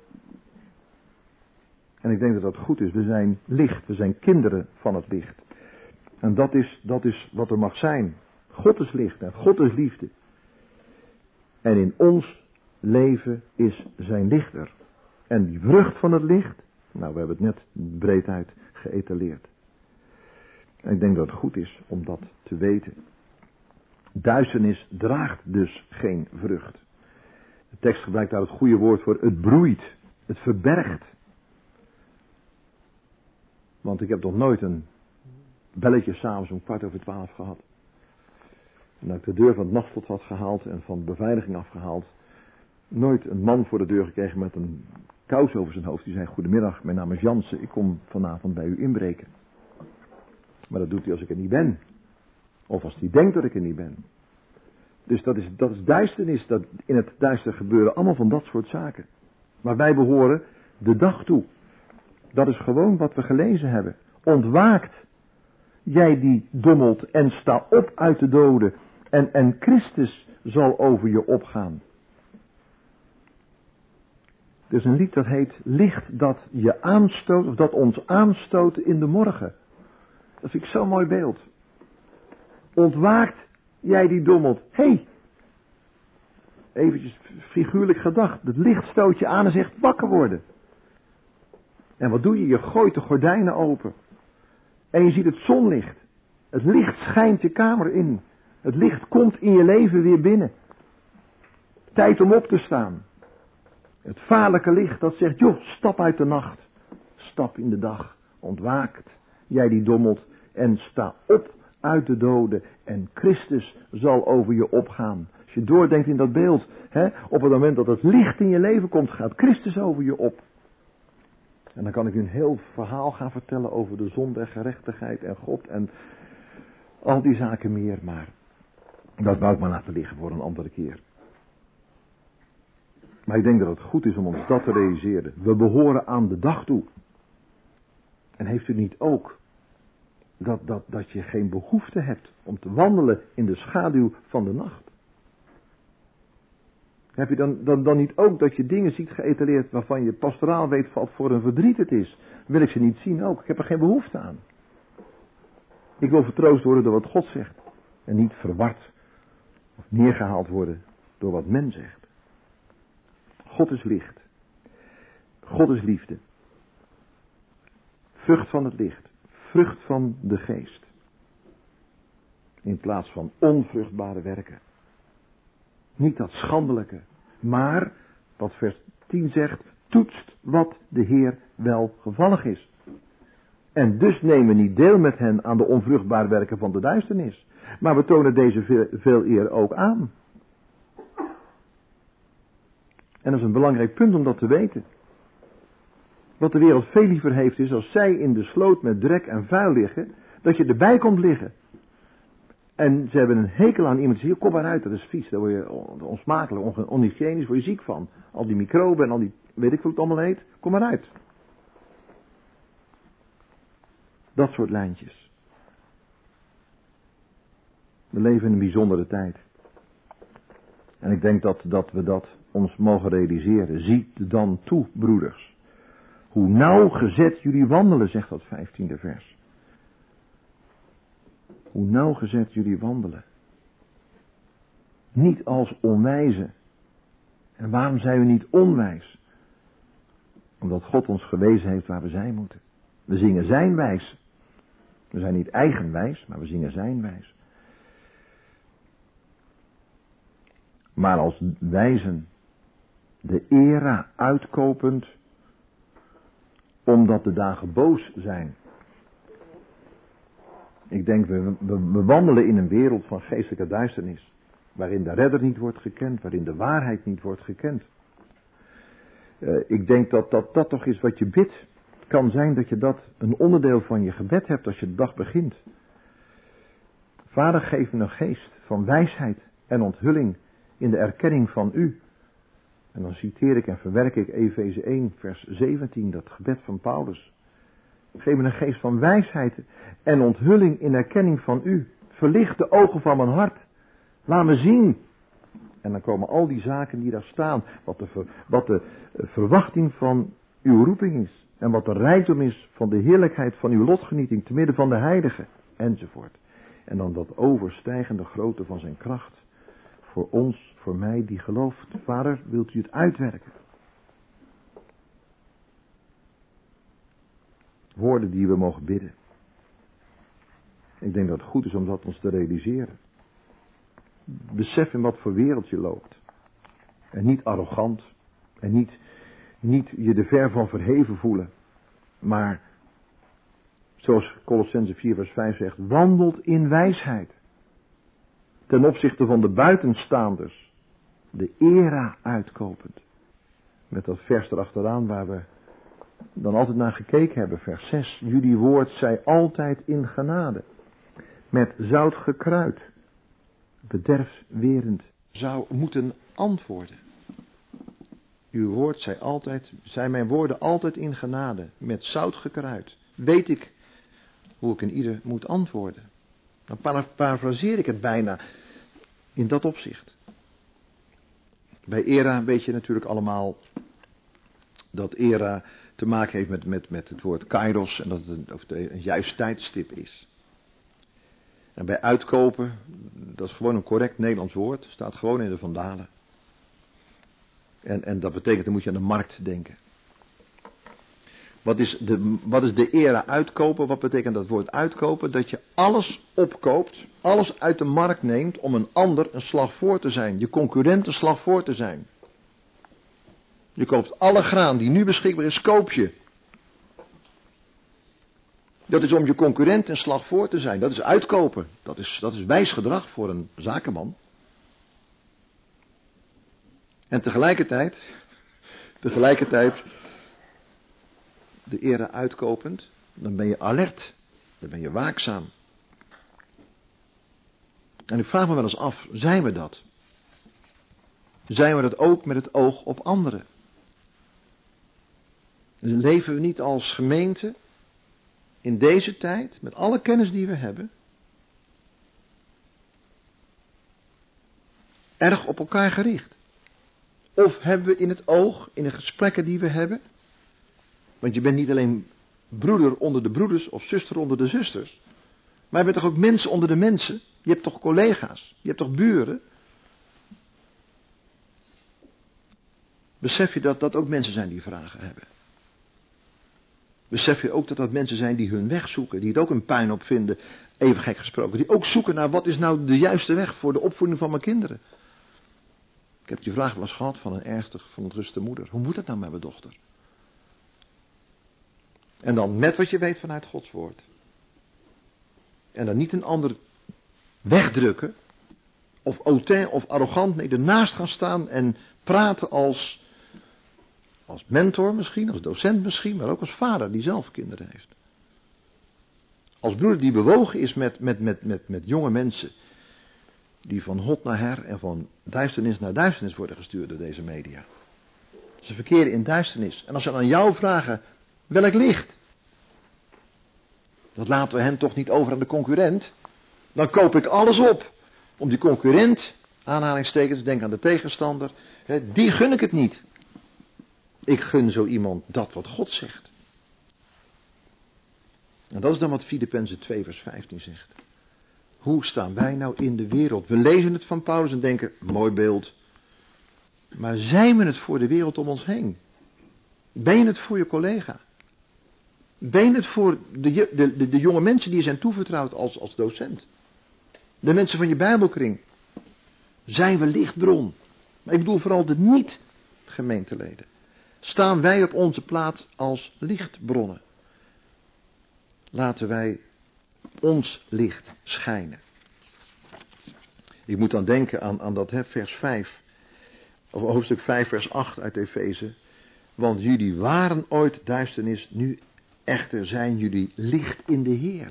En ik denk dat dat goed is. We zijn licht, we zijn kinderen van het licht. En dat is wat er mag zijn. God is licht en God is liefde. En in ons leven is zijn licht er. En die vrucht van het licht, nou we hebben het net breed uit geëtaleerd. En ik denk dat het goed is om dat te weten. Duisternis draagt dus geen vrucht. De tekst gebruikt daar het goede woord voor: het broeit, het verbergt. Want ik heb nog nooit een belletje s'avonds om 11:15 gehad. En dat ik de deur van het nachtslot had gehaald en van de beveiliging afgehaald. Nooit een man voor de deur gekregen met een kous over zijn hoofd. Die zei: goedemiddag, mijn naam is Jansen, ik kom vanavond bij u inbreken. Maar dat doet hij als ik er niet ben. Of als hij denkt dat ik er niet ben. Dus dat is duisternis. Dat in het duister gebeuren allemaal van dat soort zaken. Maar wij behoren de dag toe. Dat is gewoon wat we gelezen hebben. Ontwaakt, jij die dommelt, en sta op uit de doden. En Christus zal over je opgaan. Er is een lied dat heet: licht dat je aanstoot, of dat ons aanstoot in de morgen. Dat vind ik zo'n mooi beeld. Ontwaakt, jij die dommelt. Hé! Eventjes figuurlijk gedacht. Het licht stoot je aan en zegt: wakker worden. En wat doe je? Je gooit de gordijnen open. En je ziet het zonlicht. Het licht schijnt je kamer in. Het licht komt in je leven weer binnen. Tijd om op te staan. Het vaarlijke licht dat zegt: joh, stap uit de nacht. Stap in de dag. Ontwaakt, jij die dommelt, en sta op uit de doden. En Christus zal over je opgaan. Als je doordenkt in dat beeld, op het moment dat het licht in je leven komt, gaat Christus over je op. En dan kan ik u een heel verhaal gaan vertellen over de zonde en gerechtigheid en God en al die zaken meer. Maar dat wou ik maar laten liggen voor een andere keer. Maar ik denk dat het goed is om ons dat te realiseren. We behoren aan de dag toe. En heeft u niet ook dat je geen behoefte hebt om te wandelen in de schaduw van de nacht? Heb je dan niet ook dat je dingen ziet geëtaleerd waarvan je pastoraal weet wat voor een verdriet het is? Wil ik ze niet zien ook? Ik heb er geen behoefte aan. Ik wil vertroost worden door wat God zegt. En niet verward of neergehaald worden door wat men zegt. God is licht. God is liefde. Vrucht van het licht. Vrucht van de geest. In plaats van onvruchtbare werken. Niet dat schandelijke. Maar, wat vers 10 zegt, toetst wat de Heer welgevallig is. En dus nemen niet deel met hen aan de onvruchtbare werken van de duisternis. Maar we tonen deze veel eer ook aan. En dat is een belangrijk punt om dat te weten. Wat de wereld veel liever heeft is als zij in de sloot met drek en vuil liggen, dat je erbij komt liggen. En ze hebben een hekel aan iemand die zegt: kom maar uit, dat is vies, daar word je onsmakelijk, onhygiënisch, word je ziek van. Al die microben en al die, weet ik wat het allemaal heet, kom maar uit. Dat soort lijntjes. We leven in een bijzondere tijd. En ik denk dat we dat ons mogen realiseren. Ziet dan toe, broeders. Hoe nauwgezet jullie wandelen, zegt dat 15e vers. Hoe nauwgezet jullie wandelen. Niet als onwijzen. En waarom zijn we niet onwijs? Omdat God ons gewezen heeft waar we zijn moeten. We zingen zijn wijs. We zijn niet eigenwijs, maar we zingen zijn wijs. Maar als wijzen, de era uitkopend, omdat de dagen boos zijn. Ik denk, we wandelen in een wereld van geestelijke duisternis. Waarin de redder niet wordt gekend, waarin de waarheid niet wordt gekend. Ik denk dat toch is wat je bidt. Het kan zijn dat je dat een onderdeel van je gebed hebt als je de dag begint. Vader, geef me een geest van wijsheid en onthulling in de erkenning van u. En dan citeer ik en verwerk ik Efeze 1 vers 17, dat gebed van Paulus. Geef me een geest van wijsheid en onthulling in erkenning van u. Verlicht de ogen van mijn hart. Laat me zien. En dan komen al die zaken die daar staan. Wat de verwachting van uw roeping is. En wat de rijkdom is van de heerlijkheid van uw lotgenieting te midden van de heiligen. Enzovoort. En dan dat overstijgende grootte van zijn kracht. Voor ons, voor mij die gelooft. Vader, wilt u het uitwerken? Woorden die we mogen bidden. Ik denk dat het goed is om dat ons te realiseren. Besef in wat voor wereld je loopt. En niet arrogant. En niet je er ver van verheven voelen. Maar, zoals Kolossenzen 4 vers 5 zegt, wandelt in wijsheid. Ten opzichte van de buitenstaanders. De era uitkopend. Met dat vers erachteraan waar we dan altijd naar gekeken hebben. Vers 6. Jullie woord zij altijd in genade. Met zout gekruid. Bederfwerend. Zou moeten antwoorden. Uw woord zijn mijn woorden altijd in genade. Met zout gekruid. Weet ik hoe ik in ieder moet antwoorden. Dan parafraseer ik het bijna in dat opzicht. Bij era weet je natuurlijk allemaal dat era te maken heeft met het woord kairos en dat het een juist tijdstip is. En bij uitkopen, dat is gewoon een correct Nederlands woord, staat gewoon in de Vandalen. En dat betekent, dan moet je aan de markt denken. Wat is de era uitkopen? Wat betekent dat woord uitkopen? Dat je alles opkoopt, alles uit de markt neemt om een ander een slag voor te zijn. Je concurrent een slag voor te zijn. Je koopt alle graan die nu beschikbaar is, koop je. Dat is om je concurrent een slag voor te zijn. Dat is uitkopen. Dat is wijs gedrag voor een zakenman. En tegelijkertijd de ere uitkopend, dan ben je alert, dan ben je waakzaam. En ik vraag me wel eens af, zijn we dat? Zijn we dat ook met het oog op anderen? Leven we niet als gemeente in deze tijd, met alle kennis die we hebben, erg op elkaar gericht? Of hebben we in het oog, in de gesprekken die we hebben, want je bent niet alleen broeder onder de broeders of zuster onder de zusters, maar je bent toch ook mensen onder de mensen? Je hebt toch collega's? Je hebt toch buren? Besef je dat dat ook mensen zijn die vragen hebben? Besef je ook dat dat mensen zijn die hun weg zoeken, die het ook een puinhoop vinden, even gek gesproken, die ook zoeken naar wat is nou de juiste weg voor de opvoeding van mijn kinderen? Ik heb die vraag wel eens gehad van een ernstig verontruste moeder. Hoe moet het nou met mijn dochter? En dan met wat je weet vanuit Gods woord. En dan niet een ander wegdrukken. Of hautain of arrogant. Nee, ernaast gaan staan en praten als mentor misschien. Als docent misschien. Maar ook als vader die zelf kinderen heeft. Als broeder die bewogen is met jonge mensen. Die van hot naar her en van duisternis naar duisternis worden gestuurd door deze media. Ze verkeren in duisternis. En als ze aan jou vragen, welk licht? Dat laten we hen toch niet over aan de concurrent. Dan koop ik alles op. Om die concurrent, aanhalingstekens, denk aan de tegenstander. Die gun ik het niet. Ik gun zo iemand dat wat God zegt. En dat is dan wat Filippenzen 2 vers 15 zegt. Hoe staan wij nou in de wereld? We lezen het van Paulus en denken, mooi beeld. Maar zijn we het voor de wereld om ons heen? Ben je het voor je collega? Ben je het voor de jonge mensen die je zijn toevertrouwd als docent? De mensen van je Bijbelkring? Zijn we lichtbron? Maar ik bedoel vooral de niet-gemeenteleden. Staan wij op onze plaats als lichtbronnen? Laten wij ons licht schijnen. Ik moet dan denken aan dat vers 5. Of hoofdstuk 5 vers 8 uit Efeze. Want jullie waren ooit duisternis, nu echter zijn jullie licht in de Heer.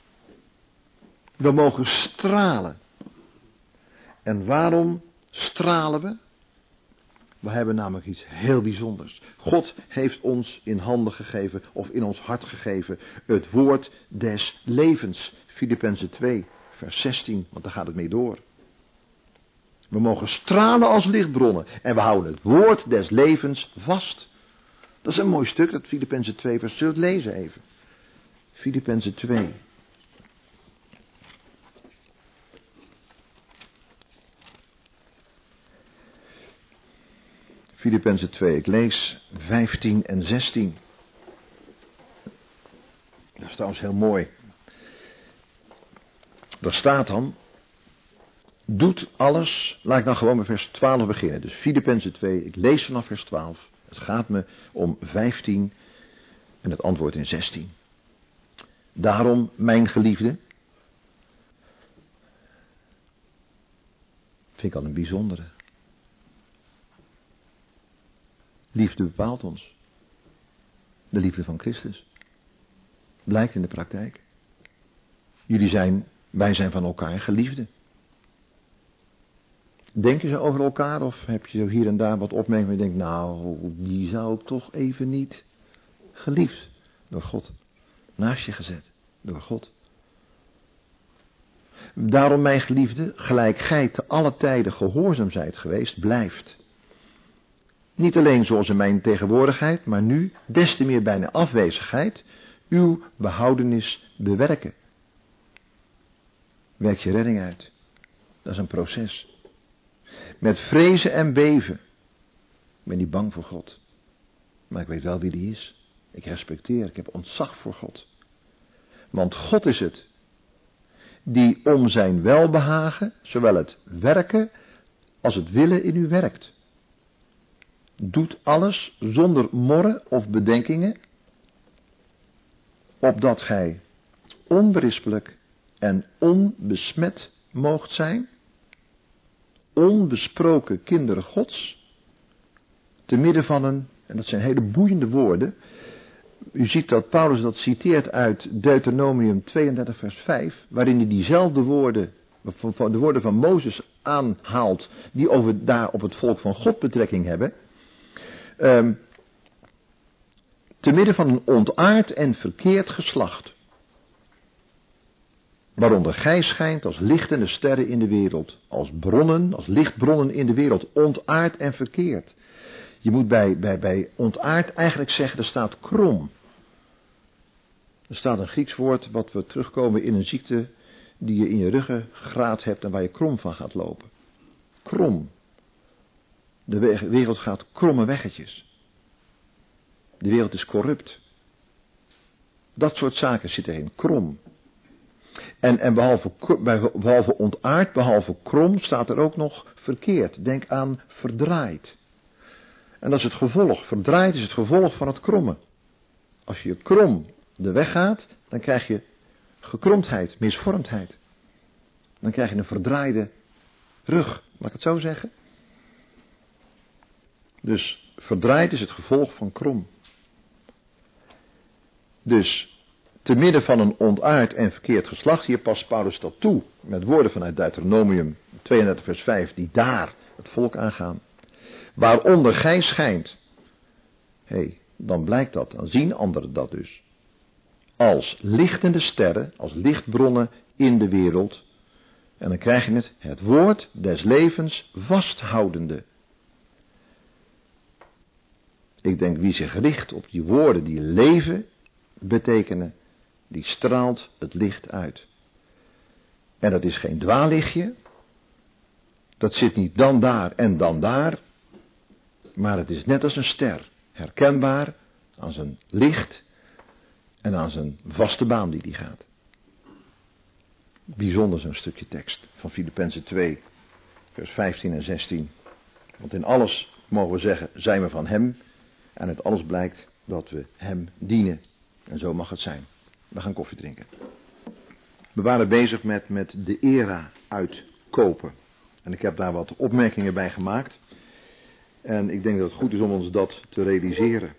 We mogen stralen. En waarom stralen we? We hebben namelijk iets heel bijzonders. God heeft ons in handen gegeven, of in ons hart gegeven, het woord des levens. Filippenzen 2, vers 16, want daar gaat het mee door. We mogen stralen als lichtbronnen en we houden het woord des levens vast. Dat is een mooi stuk, dat Filippenzen 2, vers 16. Zullen we het lezen even? Filippenzen 2. Filippenzen 2, ik lees 15 en 16. Dat is trouwens heel mooi. Daar staat dan, doet alles, laat ik dan gewoon met vers 12 beginnen. Dus Filippenzen 2, ik lees vanaf vers 12. Het gaat me om 15 en het antwoord in 16. Daarom, mijn geliefde, vind ik al een bijzondere. Liefde bepaalt ons. De liefde van Christus. Blijkt in de praktijk. Wij zijn van elkaar geliefden. Denken ze over elkaar of heb je hier en daar wat opmerkingen en je denkt, nou, die zou ik toch even niet geliefd door God. Naast je gezet door God. Daarom, mijn geliefde, gelijk gij te alle tijden gehoorzaam zijt geweest, blijft. Niet alleen zoals in mijn tegenwoordigheid, maar nu, des te meer bij mijn afwezigheid, uw behoudenis bewerken. Werk je redding uit. Dat is een proces. Met vrezen en beven. Ik ben niet bang voor God. Maar ik weet wel wie die is. Ik respecteer, ik heb ontzag voor God. Want God is het die om zijn welbehagen, zowel het werken als het willen in u werkt. Doet alles zonder morren of bedenkingen, opdat gij onberispelijk en onbesmet moogt zijn, onbesproken kinderen Gods, te midden van een, en dat zijn hele boeiende woorden, u ziet dat Paulus dat citeert uit Deuteronomium 32 vers 5, waarin hij diezelfde woorden, de woorden van Mozes aanhaalt, die daar op het volk van God betrekking hebben, te midden van een ontaard en verkeerd geslacht, waaronder gij schijnt als lichtende sterren in de wereld, als bronnen, als lichtbronnen in de wereld, ontaard en verkeerd. Je moet bij ontaard eigenlijk zeggen, er staat krom. Er staat een Grieks woord wat we terugkomen in een ziekte die je in je ruggengraat hebt en waar je krom van gaat lopen. Krom. De wereld gaat kromme weggetjes. De wereld is corrupt. Dat soort zaken zitten erin, krom. En behalve ontaard, behalve krom, staat er ook nog verkeerd. Denk aan verdraaid. En dat is het gevolg. Verdraaid is het gevolg van het kromme. Als je krom de weg gaat, dan krijg je gekromdheid, misvormdheid. Dan krijg je een verdraaide rug, mag ik het zo zeggen? Dus verdraaid is het gevolg van krom. Dus te midden van een ontaard en verkeerd geslacht, hier past Paulus dat toe, met woorden vanuit Deuteronomium 32 vers 5, die daar het volk aangaan. Waaronder gij schijnt, dan blijkt dat, dan zien anderen dat dus. Als lichtende sterren, als lichtbronnen in de wereld. En dan krijg je het woord des levens vasthoudende. Ik denk wie zich richt op die woorden die leven betekenen, die straalt het licht uit. En dat is geen dwaallichtje. Dat zit niet dan daar en dan daar. Maar het is net als een ster. Herkenbaar aan zijn licht en aan zijn vaste baan die gaat. Bijzonder zo'n stukje tekst van Filippenzen 2, vers 15 en 16. Want in alles mogen we zeggen, zijn we van hem. En uit alles blijkt dat we hem dienen. En zo mag het zijn. We gaan koffie drinken. We waren bezig met de era uitkopen. En ik heb daar wat opmerkingen bij gemaakt. En ik denk dat het goed is om ons dat te realiseren.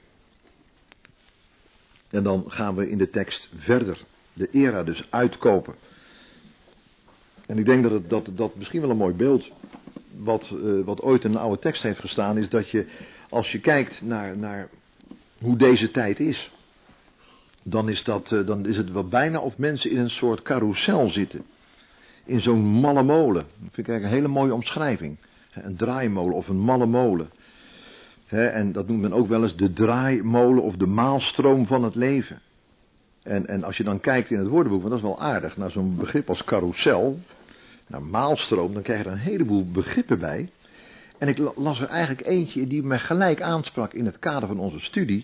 En dan gaan we in de tekst verder. De era dus uitkopen. En ik denk dat misschien wel een mooi beeld, wat ooit in een oude tekst heeft gestaan, is dat je, als je kijkt naar hoe deze tijd is, dan is het wel bijna of mensen in een soort carousel zitten. In zo'n malle molen. Dat vind ik eigenlijk een hele mooie omschrijving. Een draaimolen of een malle molen. En dat noemt men ook wel eens de draaimolen of de maalstroom van het leven. En als je dan kijkt in het woordenboek, want dat is wel aardig, naar zo'n begrip als carousel, naar maalstroom, dan krijg je er een heleboel begrippen bij. En ik las er eigenlijk eentje die me gelijk aansprak in het kader van onze studie.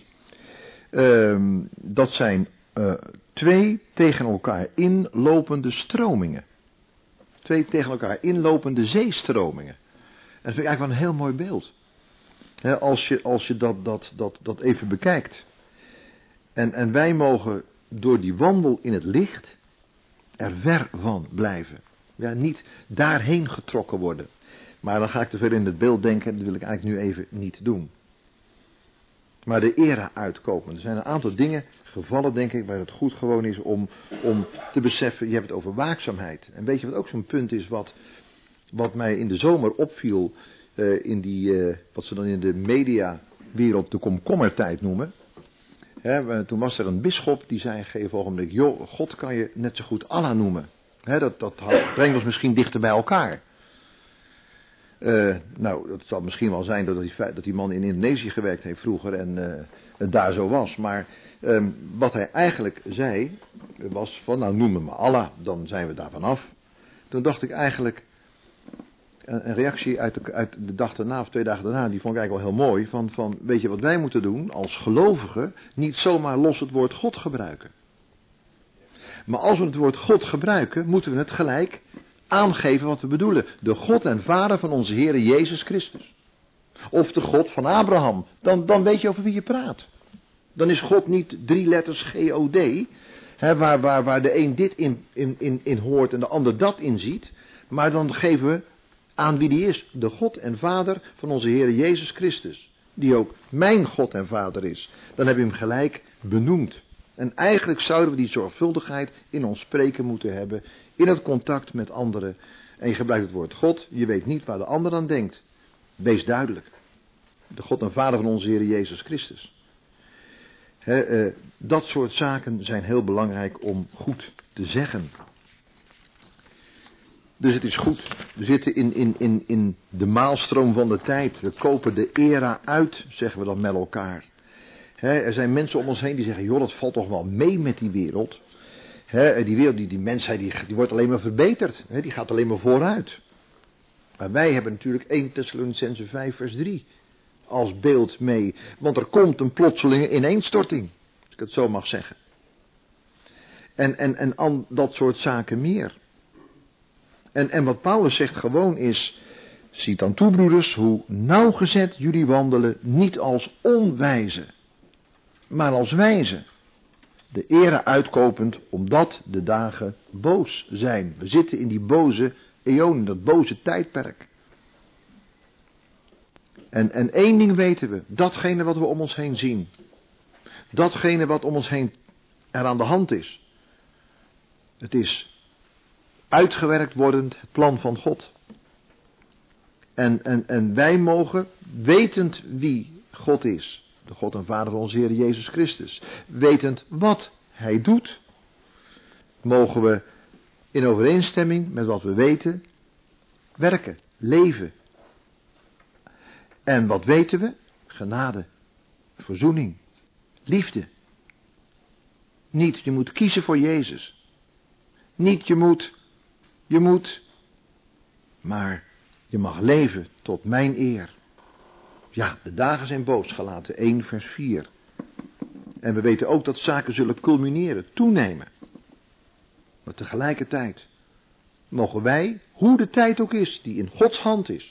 Dat zijn 2 tegen elkaar inlopende stromingen. 2 tegen elkaar inlopende zeestromingen. En dat vind ik eigenlijk wel een heel mooi beeld. Als je dat even bekijkt. En wij mogen door die wandel in het licht er ver van blijven. Ja, niet daarheen getrokken worden. Maar dan ga ik te veel in het beeld denken, dat wil ik eigenlijk nu even niet doen. Maar de era uitkomen. Er zijn een aantal dingen, gevallen denk ik, waar het goed gewoon is om te beseffen, je hebt het over waakzaamheid. En weet je wat ook zo'n punt is wat mij in de zomer opviel, in die, wat ze dan in de mediawereld de komkommertijd noemen. Toen was er een bisschop die zei op een gegeven ogenblik, joh, God kan je net zo goed Allah noemen. Dat brengt ons misschien dichter bij elkaar. Nou, dat zal misschien wel zijn dat die man in Indonesië gewerkt heeft vroeger en het daar zo was. Maar wat hij eigenlijk zei, was van, nou noem me maar Allah, dan zijn we daar vanaf. Toen dacht ik eigenlijk, een reactie uit de dag daarna of 2 dagen daarna, die vond ik eigenlijk wel heel mooi. Van weet je wat wij moeten doen als gelovigen? Niet zomaar los het woord God gebruiken. Maar als we het woord God gebruiken, moeten we het gelijk aangeven wat we bedoelen. De God en Vader van onze Heere Jezus Christus. Of de God van Abraham. Dan weet je over wie je praat. Dan is God niet 3 letters G-O-D. Waar de een dit in hoort en de ander dat in ziet. Maar dan geven we aan wie die is. De God en Vader van onze Heere Jezus Christus. Die ook mijn God en Vader is. Dan heb je hem gelijk benoemd. En eigenlijk zouden we die zorgvuldigheid in ons spreken moeten hebben. In het contact met anderen. En je gebruikt het woord God. Je weet niet waar de ander aan denkt. Wees duidelijk. De God en Vader van onze Heere Jezus Christus. Dat soort zaken zijn heel belangrijk om goed te zeggen. Dus het is goed. We zitten in de maalstroom van de tijd. We kopen de era uit, zeggen we dan met elkaar. Er zijn mensen om ons heen die zeggen, joh, dat valt toch wel mee met die wereld. Die wereld, die mensheid, die wordt alleen maar verbeterd. Die gaat alleen maar vooruit. Maar wij hebben natuurlijk 1 Thessalonicenzen 5 vers 3 als beeld mee. Want er komt een plotselinge ineenstorting. Als ik het zo mag zeggen. En dat soort zaken meer. En wat Paulus zegt gewoon is, ziet dan toe broeders, hoe nauwgezet jullie wandelen, niet als onwijze, maar als wijze. De ere uitkopend, omdat de dagen boos zijn. We zitten in die boze eonen, dat boze tijdperk. En 1 ding weten we, datgene wat we om ons heen zien, datgene wat om ons heen er aan de hand is, het is uitgewerkt wordend het plan van God. En wij mogen, wetend wie God is, de God en Vader van onze Heer Jezus Christus, wetend wat Hij doet, mogen we in overeenstemming met wat we weten, werken, leven. En wat weten we? Genade, verzoening, liefde. Niet, je moet kiezen voor Jezus. Niet, je moet, maar je mag leven tot mijn eer. Ja, de dagen zijn boos, Galaten 1 vers 4. En we weten ook dat zaken zullen culmineren, toenemen. Maar tegelijkertijd mogen wij, hoe de tijd ook is, die in Gods hand is.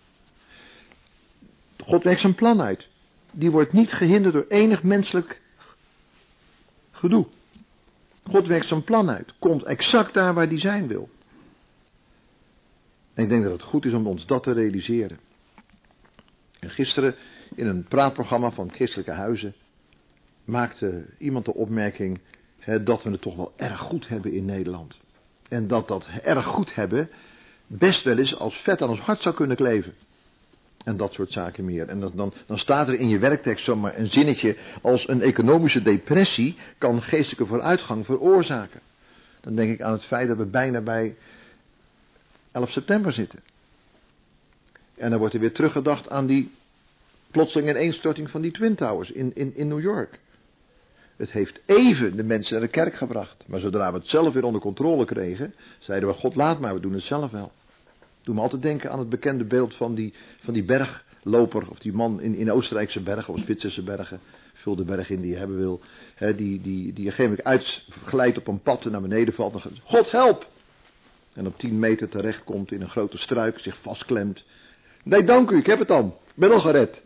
God werkt zijn plan uit. Die wordt niet gehinderd door enig menselijk gedoe. God werkt zijn plan uit. Komt exact daar waar hij zijn wil. En ik denk dat het goed is om ons dat te realiseren. En gisteren in een praatprogramma van Christelijke Huizen maakte iemand de opmerking dat we het toch wel erg goed hebben in Nederland. En dat erg goed hebben best wel eens als vet aan ons hart zou kunnen kleven. En dat soort zaken meer. En dan staat er in je werktekst zomaar een zinnetje als een economische depressie kan geestelijke vooruitgang veroorzaken. Dan denk ik aan het feit dat we bijna bij 11 september zitten. En dan wordt er weer teruggedacht aan die plotseling ineenstorting van die Twin Towers in New York. Het heeft even de mensen naar de kerk gebracht. Maar zodra we het zelf weer onder controle kregen, zeiden we, God laat maar, we doen het zelf wel. Doe me altijd denken aan het bekende beeld van die bergloper, of die man in de Oostenrijkse bergen, of Zwitserse bergen, vul de berg in die je hebben wil, die op een gegeven moment uitglijdt op een pad en naar beneden valt, en gaat, God help! En op 10 meter terechtkomt in een grote struik, zich vastklemt. Nee, dank u, ik heb het dan, ik ben al gered.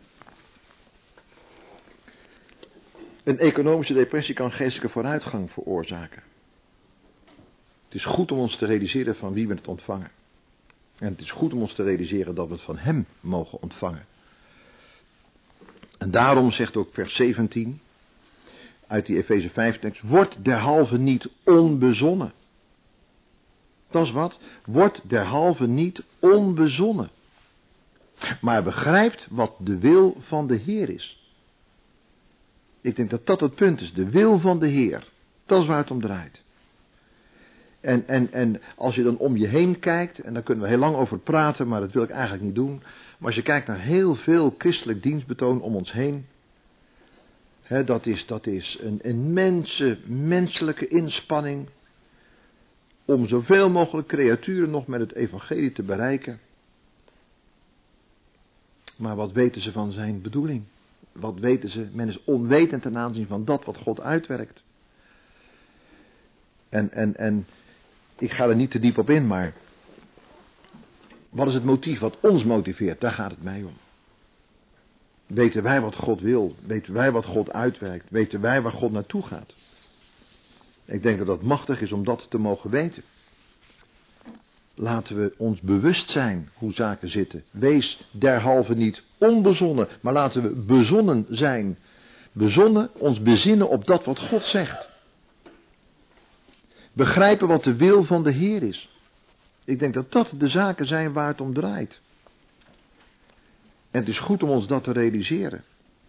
Een economische depressie kan geestelijke vooruitgang veroorzaken. Het is goed om ons te realiseren van wie we het ontvangen. En het is goed om ons te realiseren dat we het van hem mogen ontvangen. En daarom zegt ook vers 17 uit die Efeze 5 tekst, word derhalve niet onbezonnen. Dat is wat, word derhalve niet onbezonnen. Maar begrijpt wat de wil van de Heer is. Ik denk dat dat het punt is, de wil van de Heer. Dat is waar het om draait. En als je dan om je heen kijkt, en daar kunnen we heel lang over praten, maar dat wil ik eigenlijk niet doen. Maar als je kijkt naar heel veel christelijk dienstbetoon om ons heen. Dat is een immense menselijke inspanning om zoveel mogelijk creaturen nog met het evangelie te bereiken. Maar wat weten ze van zijn bedoeling? Wat weten ze? Men is onwetend ten aanzien van dat wat God uitwerkt. En ik ga er niet te diep op in, maar wat is het motief wat ons motiveert? Daar gaat het mij om. Weten wij wat God wil? Weten wij wat God uitwerkt? Weten wij waar God naartoe gaat? Ik denk dat het machtig is om dat te mogen weten. Laten we ons bewust zijn hoe zaken zitten. Wees derhalve niet onbezonnen, maar laten we bezonnen zijn. Bezonnen, ons bezinnen op dat wat God zegt. Begrijpen wat de wil van de Heer is. Ik denk dat dat de zaken zijn waar het om draait. En het is goed om ons dat te realiseren.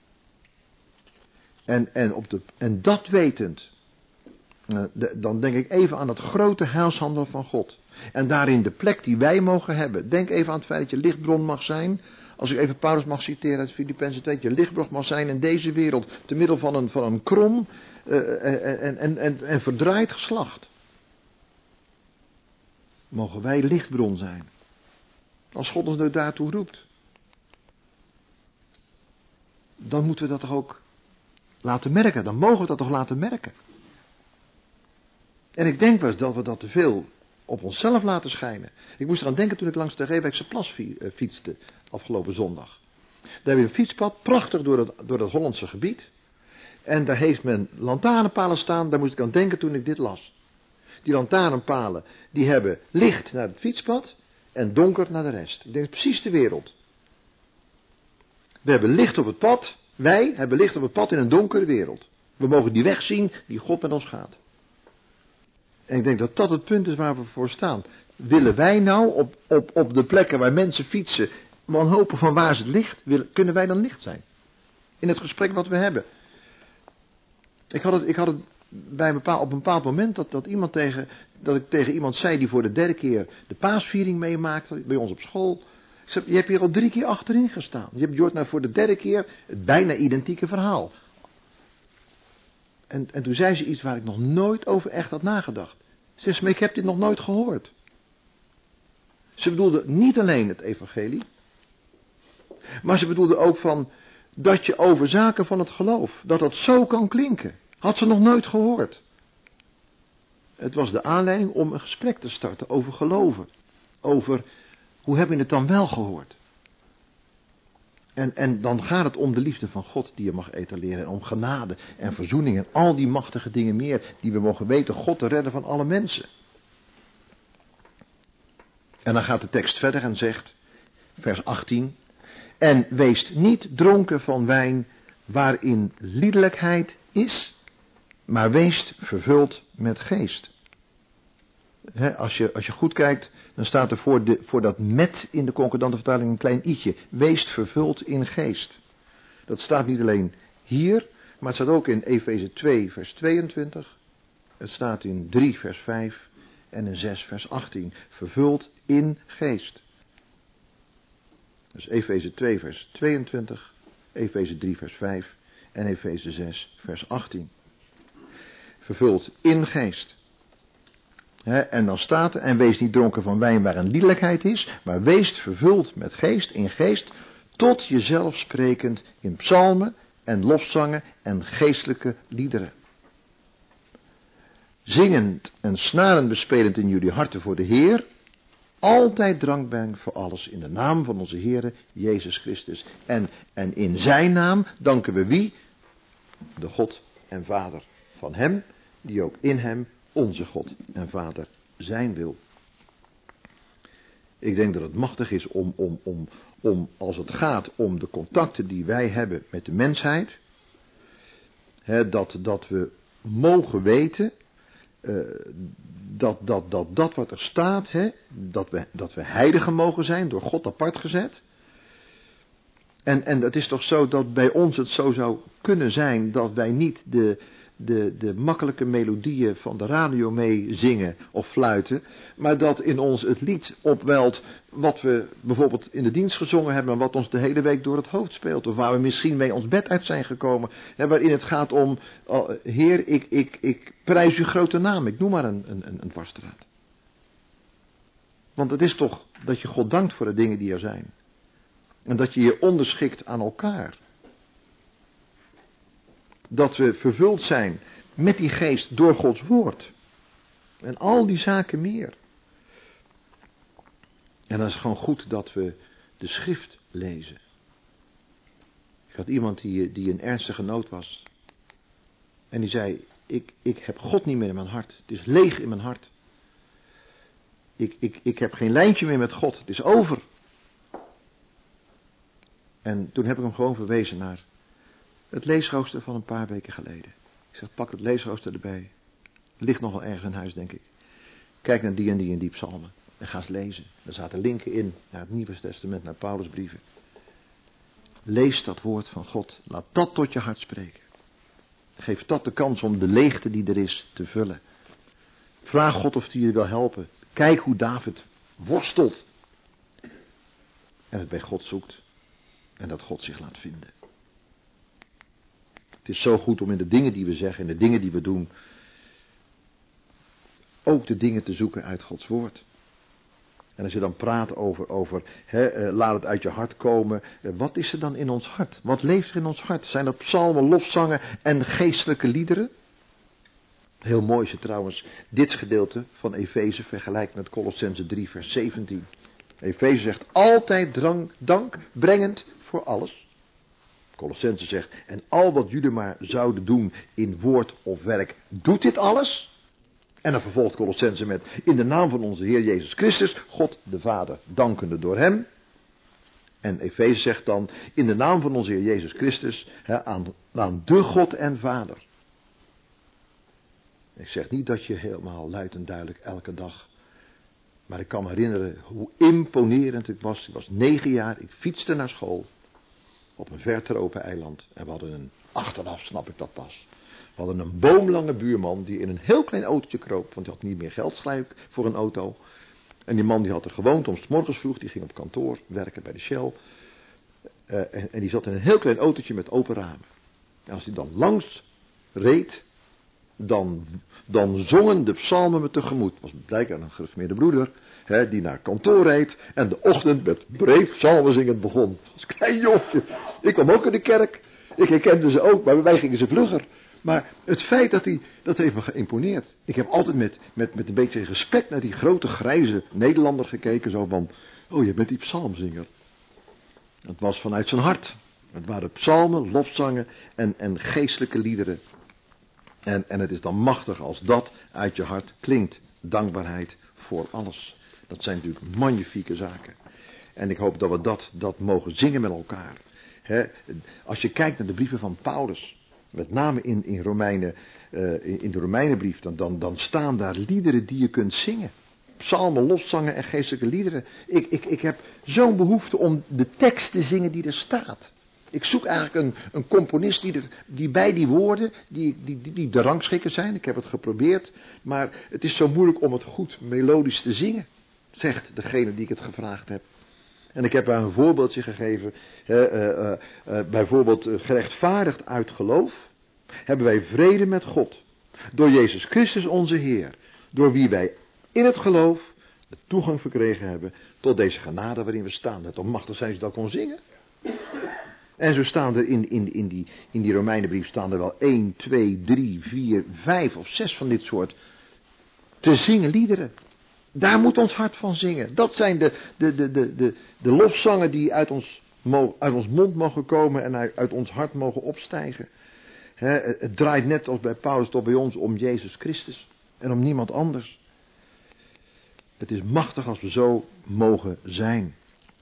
En dat wetend, dan denk ik even aan het grote heilshandel van God. En daarin de plek die wij mogen hebben. Denk even aan het feit dat je lichtbron mag zijn. Als ik even Paulus mag citeren uit Filippenzen 2. Je lichtbron mag zijn in deze wereld. Te middel van een krom en verdraaid geslacht. Mogen wij lichtbron zijn. Als God ons daartoe roept. Dan moeten we dat toch ook laten merken. Dan mogen we dat toch laten merken. En ik denk wel eens dat we dat te veel op onszelf laten schijnen. Ik moest eraan denken toen ik langs de Reewijkse Plas fietste afgelopen zondag. Daar heb je een fietspad, prachtig door dat Hollandse gebied. En daar heeft men lantaarnpalen staan, daar moest ik aan denken toen ik dit las. Die lantaarnpalen, die hebben licht naar het fietspad en donker naar de rest. Ik denk precies de wereld. We hebben licht op het pad, wij hebben licht op het pad in een donkere wereld. We mogen die weg zien die God met ons gaat. En ik denk dat dat het punt is waar we voor staan. Willen wij nou op de plekken waar mensen fietsen wanhopen van waar is het licht, kunnen wij dan licht zijn? In het gesprek wat we hebben. Ik had het op een bepaald moment dat ik tegen iemand zei die voor de 3e keer de paasviering meemaakte bij ons op school. Ik zei, je hebt hier al 3 keer achterin gestaan. Je hoort nou voor de 3e keer het bijna identieke verhaal. En toen zei ze iets waar ik nog nooit over echt had nagedacht. Ze zei, maar ik heb dit nog nooit gehoord. Ze bedoelde niet alleen het evangelie. Maar ze bedoelde ook van dat je over zaken van het geloof, dat zo kan klinken. Had ze nog nooit gehoord. Het was de aanleiding om een gesprek te starten over geloven. Over hoe heb je het dan wel gehoord. En dan gaat het om de liefde van God die je mag etaleren. En om genade en verzoening en al die machtige dingen meer die we mogen weten God te redden van alle mensen. En dan gaat de tekst verder en zegt, vers 18. En wees niet dronken van wijn waarin liederlijkheid is, maar wees vervuld met geest. Als je goed kijkt, dan staat er voor dat met in de concordante vertaling een klein i'tje. Wees vervuld in geest. Dat staat niet alleen hier, maar het staat ook in Efeze 2 vers 22. Het staat in 3 vers 5 en in 6 vers 18. Vervuld in geest. Dus Efeze 2 vers 22, Efeze 3 vers 5 en Efeze 6 vers 18. Vervuld in geest. En dan staat er, en wees niet dronken van wijn waarin liederlijkheid is, maar wees vervuld met geest, in geest, tot jezelf sprekend in psalmen en lofzangen en geestelijke liederen. Zingend en snarend bespelend in jullie harten voor de Heer, altijd drankbaar voor alles in de naam van onze Heere Jezus Christus. En in zijn naam danken we wie? De God en Vader van hem, die ook in hem onze God en Vader zijn wil. Ik denk dat het machtig is om als het gaat om de contacten die wij hebben met de mensheid, dat we mogen weten dat wat er staat, dat we heiligen mogen zijn, door God apart gezet. En het is toch zo dat bij ons het zo zou kunnen zijn dat wij niet de makkelijke melodieën van de radio mee zingen of fluiten, maar dat in ons het lied opwelt wat we bijvoorbeeld in de dienst gezongen hebben en wat ons de hele week door het hoofd speelt, of waar we misschien mee ons bed uit zijn gekomen, waarin het gaat om, Heer, ik prijs uw grote naam, ik noem maar een dwarsstraat. Want het is toch dat je God dankt voor de dingen die er zijn. En dat je je onderschikt aan elkaar. Dat we vervuld zijn met die geest door Gods woord. En al die zaken meer. En dan is het gewoon goed dat we de schrift lezen. Ik had iemand die in ernstige nood was. En die zei, ik heb God niet meer in mijn hart. Het is leeg in mijn hart. Ik heb geen lijntje meer met God. Het is over. En toen heb ik hem gewoon verwezen naar het leesrooster van een paar weken geleden. Ik zeg, pak het leesrooster erbij. Ligt nogal ergens in huis, denk ik. Kijk naar die en die psalmen. En ga eens lezen. Er zaten linken in naar het Nieuwe Testament, naar Paulus' brieven. Lees dat woord van God. Laat dat tot je hart spreken. Geef dat de kans om de leegte die er is te vullen. Vraag God of hij je wil helpen. Kijk hoe David worstelt. En het bij God zoekt. En dat God zich laat vinden. Het is zo goed om in de dingen die we zeggen, in de dingen die we doen, ook de dingen te zoeken uit Gods woord. En als je dan praat over laat het uit je hart komen. Wat is er dan in ons hart? Wat leeft er in ons hart? Zijn dat psalmen, lofzangen en geestelijke liederen? Heel mooi is het trouwens, dit gedeelte van Efeze vergelijkt met Kolossenzen 3 vers 17. Efeze zegt altijd dank brengend voor alles. Kolossenzen zegt, en al wat jullie maar zouden doen in woord of werk, doet dit alles? En dan vervolgt Kolossenzen met, in de naam van onze Heer Jezus Christus, God de Vader, dankende door hem. En Efeze zegt dan, in de naam van onze Heer Jezus Christus, aan de God en Vader. Ik zeg niet dat je helemaal luid en duidelijk elke dag, maar ik kan me herinneren hoe imponerend ik was. Ik was 9 jaar, ik fietste naar school op een ver tropeneiland. En we hadden achteraf snap ik dat pas. We hadden een boomlange buurman die in een heel klein autootje kroop, want hij had niet meer geld voor een auto. En die man die had er gewoond om 's morgens vroeg, die ging op kantoor werken bij de Shell. En die zat in een heel klein autootje met open ramen. En als hij dan langs reed, dan zongen de psalmen me tegemoet. Het was blijkbaar een gereformeerde broeder, die naar kantoor reed en de ochtend met breed psalmen zingen begon. Als klein jongetje. Ik kwam ook in de kerk. Ik herkende ze ook, maar wij gingen ze vlugger. Maar het feit dat heeft me geïmponeerd. Ik heb altijd met een beetje respect naar die grote grijze Nederlander gekeken. Zo van, oh je bent die psalmzinger. Het was vanuit zijn hart. Het waren psalmen, lofzangen en geestelijke liederen. En het is dan machtig als dat uit je hart klinkt. Dankbaarheid voor alles. Dat zijn natuurlijk magnifieke zaken. En ik hoop dat we dat mogen zingen met elkaar. Als je kijkt naar de brieven van Paulus, met name in de Romeinenbrief, dan staan daar liederen die je kunt zingen. Psalmen, lofzangen en geestelijke liederen. Ik heb zo'n behoefte om de tekst te zingen die er staat. Ik zoek eigenlijk een componist die bij die woorden, die de rangschikken zijn. Ik heb het geprobeerd, maar het is zo moeilijk om het goed melodisch te zingen, zegt degene die ik het gevraagd heb. En ik heb haar een voorbeeldje gegeven. Bijvoorbeeld gerechtvaardigd uit geloof hebben wij vrede met God. Door Jezus Christus onze Heer. Door wie wij in het geloof de toegang verkregen hebben tot deze genade waarin we staan. Het toch machtig zijn ze dat kon zingen. En zo staan er in die Romeinenbrief staan er wel 1, 2, 3, 4, 5 of 6 van dit soort te zingen liederen. Daar moet ons hart van zingen. Dat zijn de lofzangen die uit ons mond mogen komen en uit ons hart mogen opstijgen. Het draait net als bij Paulus toch bij ons om Jezus Christus en om niemand anders. Het is machtig als we zo mogen zijn.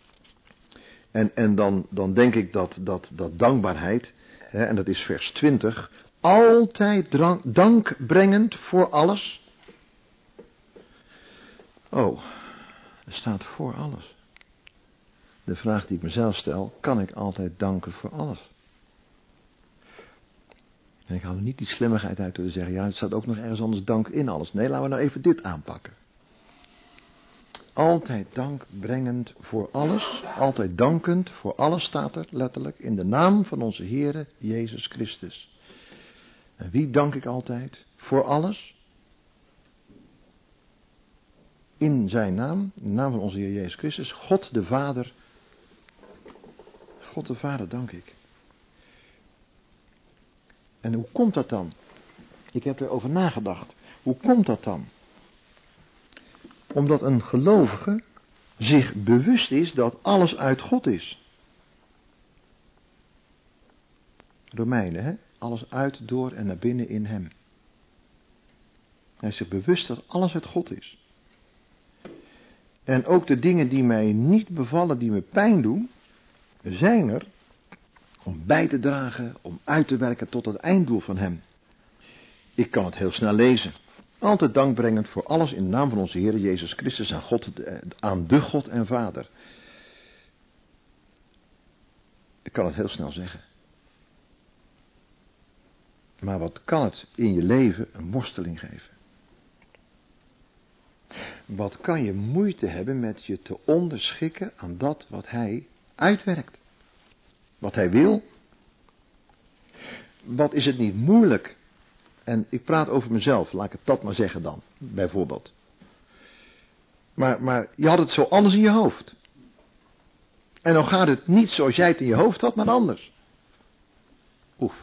En dan denk ik dat dankbaarheid, en dat is vers 20, altijd dankbrengend voor alles. Oh, er staat voor alles. De vraag die ik mezelf stel, kan ik altijd danken voor alles? En ik haal er niet die slimmigheid uit door te zeggen, ja, het staat ook nog ergens anders dank in alles. Nee, laten we nou even dit aanpakken. Altijd dankbrengend voor alles, altijd dankend voor alles staat er letterlijk in de naam van onze Heere Jezus Christus. En wie dank ik altijd? Voor alles? In zijn naam, in de naam van onze Heer Jezus Christus, God de Vader. God de Vader dank ik. En hoe komt dat dan? Ik heb erover nagedacht. Hoe komt dat dan? Omdat een gelovige zich bewust is dat alles uit God is. Romeinen, hè? Alles uit, door en naar binnen in hem. Hij is zich bewust dat alles uit God is. En ook de dingen die mij niet bevallen, die me pijn doen, zijn er om bij te dragen, om uit te werken tot het einddoel van hem. Ik kan het heel snel lezen. Altijd dankbrengend voor alles in de naam van onze Heer Jezus Christus aan de God en Vader. Ik kan het heel snel zeggen. Maar wat kan het in je leven een worsteling geven? Wat kan je moeite hebben met je te onderschikken aan dat wat hij uitwerkt? Wat hij wil? Wat is het niet moeilijk? En ik praat over mezelf, laat ik het dat maar zeggen dan, bijvoorbeeld. Maar je had het zo anders in je hoofd. En dan gaat het niet zoals jij het in je hoofd had, maar anders. Oef.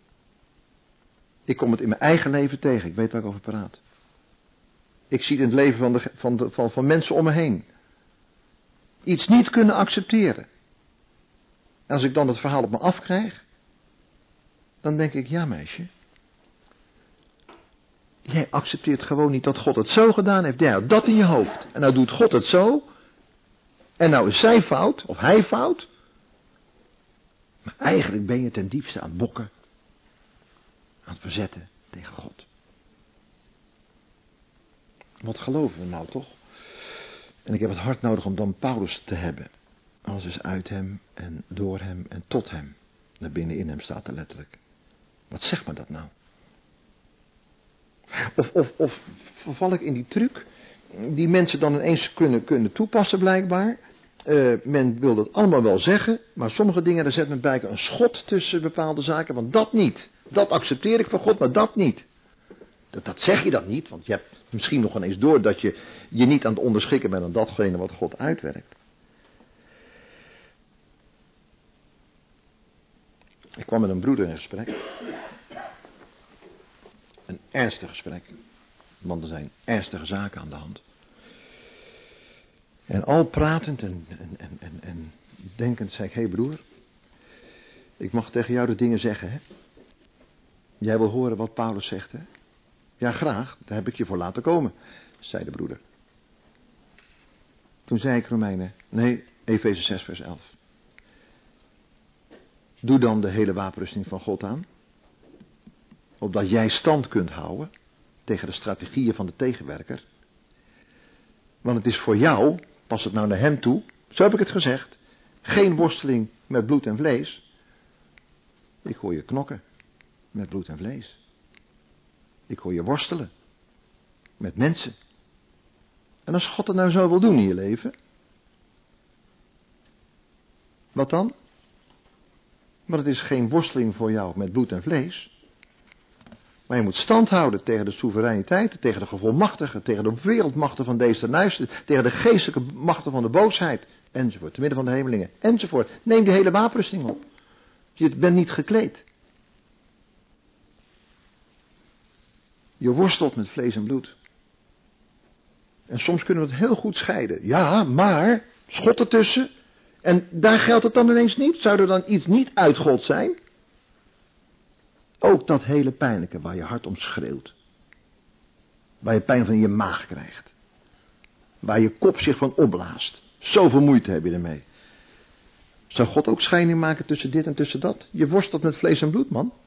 Ik kom het in mijn eigen leven tegen, ik weet waar ik over praat. Ik zie het in het leven van mensen om me heen. Iets niet kunnen accepteren. En als ik dan het verhaal op me afkrijg, dan denk ik, ja meisje, jij accepteert gewoon niet dat God het zo gedaan heeft. Jij had dat in je hoofd. En nou doet God het zo. En nou is zij fout, of hij fout. Maar eigenlijk ben je ten diepste aan het bokken. Aan het verzetten tegen God. Wat geloven we nou toch? En ik heb het hart nodig om dan Paulus te hebben. Alles is uit hem en door hem en tot hem. Naar binnen in hem staat er letterlijk. Wat zegt me dat nou? Of verval ik in die truc die mensen dan ineens kunnen toepassen blijkbaar. Men wil dat allemaal wel zeggen, maar sommige dingen, daar zet men blijkbaar een schot tussen bepaalde zaken, want dat niet. Dat accepteer ik van God, maar dat niet. Dat zeg je dat niet, want je hebt misschien nog ineens door dat je je niet aan het onderschikken bent aan datgene wat God uitwerkt. Ik kwam met een broeder in gesprek. Een ernstig gesprek. Want er zijn ernstige zaken aan de hand. En al pratend en denkend zei ik, hé broer, ik mag tegen jou de dingen zeggen, hè? Jij wil horen wat Paulus zegt, hè? Ja, graag, daar heb ik je voor laten komen, zei de broeder. Toen zei ik Romeinen, nee, Efeze 6 vers 11. Doe dan de hele wapenrusting van God aan. Opdat jij stand kunt houden tegen de strategieën van de tegenwerker. Want het is voor jou, pas het nou naar hem toe, zo heb ik het gezegd, geen worsteling met bloed en vlees. Ik hoor je knokken met bloed en vlees. Ik hoor je worstelen met mensen. En als God het nou zo wil doen in je leven, wat dan? Maar het is geen worsteling voor jou met bloed en vlees. Maar je moet stand houden tegen de soevereiniteit, tegen de gevolmachtigen, tegen de wereldmachten van deze duisternis, tegen de geestelijke machten van de boosheid, enzovoort, te midden van de hemelingen, enzovoort. Neem die hele wapenrusting op. Je bent niet gekleed. Je worstelt met vlees en bloed. En soms kunnen we het heel goed scheiden. Ja, maar, schot ertussen. En daar geldt het dan ineens niet. Zou er dan iets niet uit God zijn? Ook dat hele pijnlijke waar je hart om schreeuwt. Waar je pijn van in je maag krijgt. Waar je kop zich van opblaast. Zoveel moeite heb je ermee. Zou God ook scheiding maken tussen dit en tussen dat? Je worstelt met vlees en bloed, man.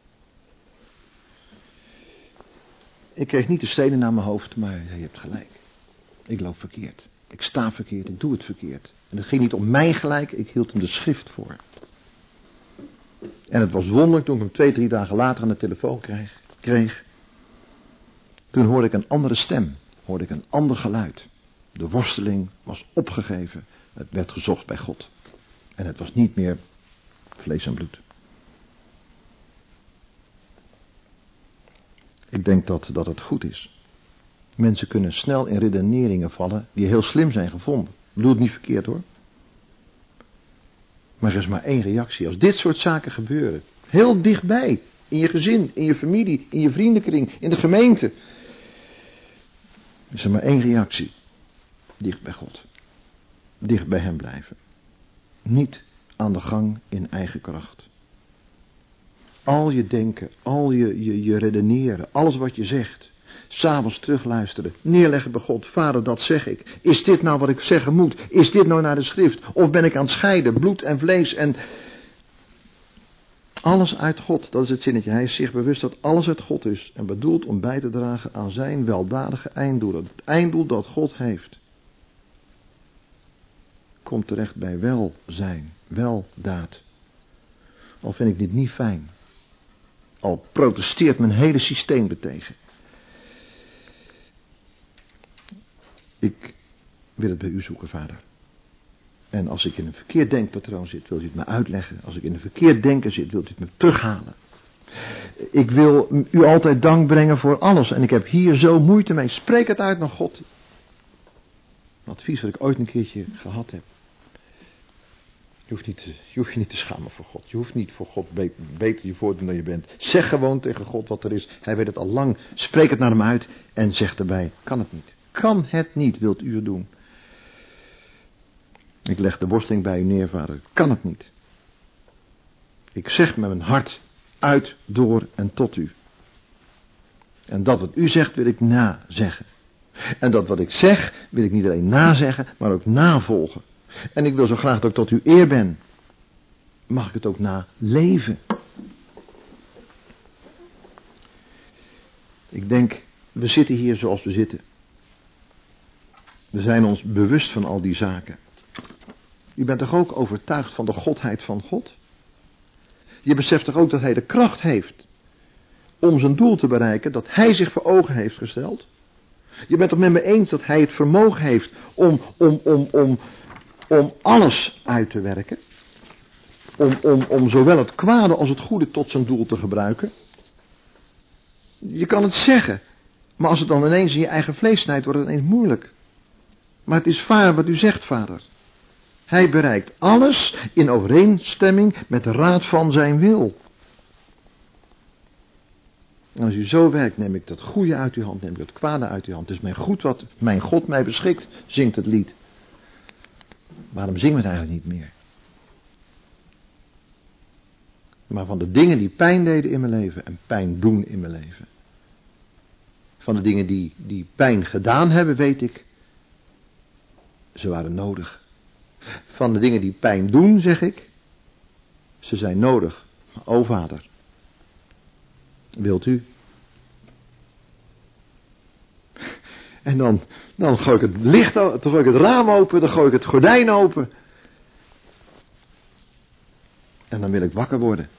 Ik kreeg niet de stenen naar mijn hoofd, maar je hebt gelijk. Ik loop verkeerd. Ik sta verkeerd, ik doe het verkeerd. En het ging niet om mijn gelijk, ik hield hem de schrift voor. En het was wonderlijk toen ik hem 2-3 dagen later aan de telefoon kreeg. Toen hoorde ik een andere stem, hoorde ik een ander geluid. De worsteling was opgegeven, het werd gezocht bij God. En het was niet meer vlees en bloed. Ik denk dat het goed is. Mensen kunnen snel in redeneringen vallen die heel slim zijn gevonden. Ik bedoel het niet verkeerd hoor. Maar er is maar één reactie. Als dit soort zaken gebeuren, heel dichtbij, in je gezin, in je familie, in je vriendenkring, in de gemeente. Is er maar één reactie. Dicht bij God. Dicht bij hem blijven. Niet aan de gang in eigen kracht. Al je denken, al je redeneren, alles wat je zegt. 's Avonds terugluisteren, neerleggen bij God. Vader, dat zeg ik. Is dit nou wat ik zeggen moet? Is dit nou naar de schrift? Of ben ik aan het scheiden, bloed en vlees en... Alles uit God, dat is het zinnetje. Hij is zich bewust dat alles uit God is. En bedoeld om bij te dragen aan zijn weldadige einddoel. Het einddoel dat God heeft. Komt terecht bij welzijn, weldaad. Al vind ik dit niet fijn. Al protesteert mijn hele systeem er tegen. Ik wil het bij u zoeken, vader. En als ik in een verkeerd denkpatroon zit, wilt u het me uitleggen. Als ik in een verkeerd denken zit, wilt u het me terughalen. Ik wil u altijd dank brengen voor alles. En ik heb hier zo moeite mee. Spreek het uit naar God. Een advies wat ik ooit een keertje gehad heb. Je hoeft je niet te schamen voor God. Je hoeft niet voor God beter je voor te doen dan je bent. Zeg gewoon tegen God wat er is. Hij weet het al lang. Spreek het naar hem uit en zeg erbij, kan het niet. Kan het niet, wilt u het doen. Ik leg de worsteling bij u neer, vader. Kan het niet. Ik zeg met mijn hart uit, door en tot u. En dat wat u zegt wil ik nazeggen. En dat wat ik zeg wil ik niet alleen nazeggen, maar ook navolgen. En ik wil zo graag dat ik tot uw eer ben. Mag ik het ook naleven? Ik denk, we zitten hier zoals we zitten. We zijn ons bewust van al die zaken. U bent toch ook overtuigd van de godheid van God? Je beseft toch ook dat hij de kracht heeft om zijn doel te bereiken dat hij zich voor ogen heeft gesteld? Je bent toch met me eens dat hij het vermogen heeft om alles uit te werken? Om zowel het kwade als het goede tot zijn doel te gebruiken? Je kan het zeggen, maar als het dan ineens in je eigen vlees snijdt, wordt het ineens moeilijk. Maar het is waar wat u zegt, vader. Hij bereikt alles in overeenstemming met de raad van zijn wil. En als u zo werkt, neem ik dat goede uit uw hand, neem ik het kwade uit uw hand. Het is mijn goed wat mijn God mij beschikt, zingt het lied. Waarom zingen we het eigenlijk niet meer? Maar van de dingen die pijn deden in mijn leven en pijn doen in mijn leven. Van de dingen die pijn gedaan hebben, weet ik, ze waren nodig. Van de dingen die pijn doen, zeg ik, ze zijn nodig. O vader, wilt u? En dan gooi ik het licht open, dan gooi ik het raam open, dan gooi ik het gordijn open. En dan wil ik wakker worden.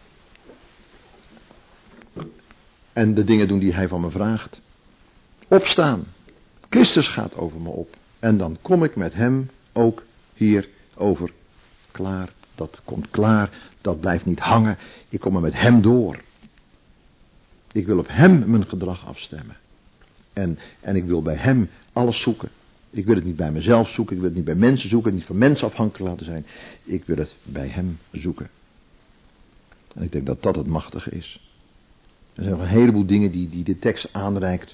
En de dingen doen die hij van me vraagt. Opstaan. Christus gaat over me op. En dan kom ik met hem ook hier over klaar. Dat komt klaar. Dat blijft niet hangen. Ik kom er met hem door. Ik wil op hem mijn gedrag afstemmen. En ik wil bij hem alles zoeken. Ik wil het niet bij mezelf zoeken, ik wil het niet bij mensen zoeken, niet van mensen afhankelijk laten zijn. Ik wil het bij hem zoeken. En ik denk dat dat het machtige is. Er zijn nog een heleboel dingen die de tekst aanreikt.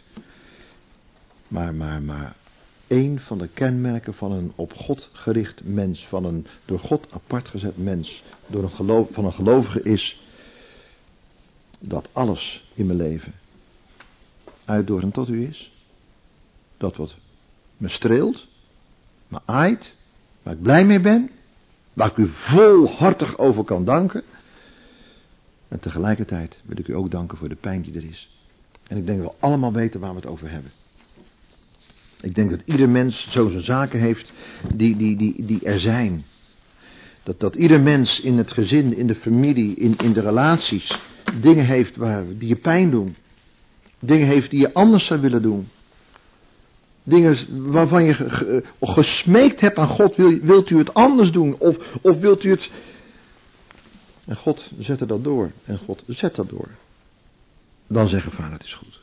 Maar één van de kenmerken van een op God gericht mens, van een door God apart gezet mens, van een gelovige is, dat alles in mijn leven uitdorend tot u is. Dat wat me streelt, me aait, waar ik blij mee ben, waar ik u volhartig over kan danken. En tegelijkertijd wil ik u ook danken voor de pijn die er is. En ik denk dat we allemaal weten waar we het over hebben. Ik denk dat ieder mens zo zijn zaken heeft die er zijn. Dat ieder mens in het gezin, in de familie, in de relaties, dingen heeft die je pijn doen. Dingen heeft die je anders zou willen doen. Dingen waarvan je gesmeekt hebt aan God, wilt u het anders doen? Of wilt u het... En God zette dat door. En God zet dat door. Dan zeggen vader, het is goed.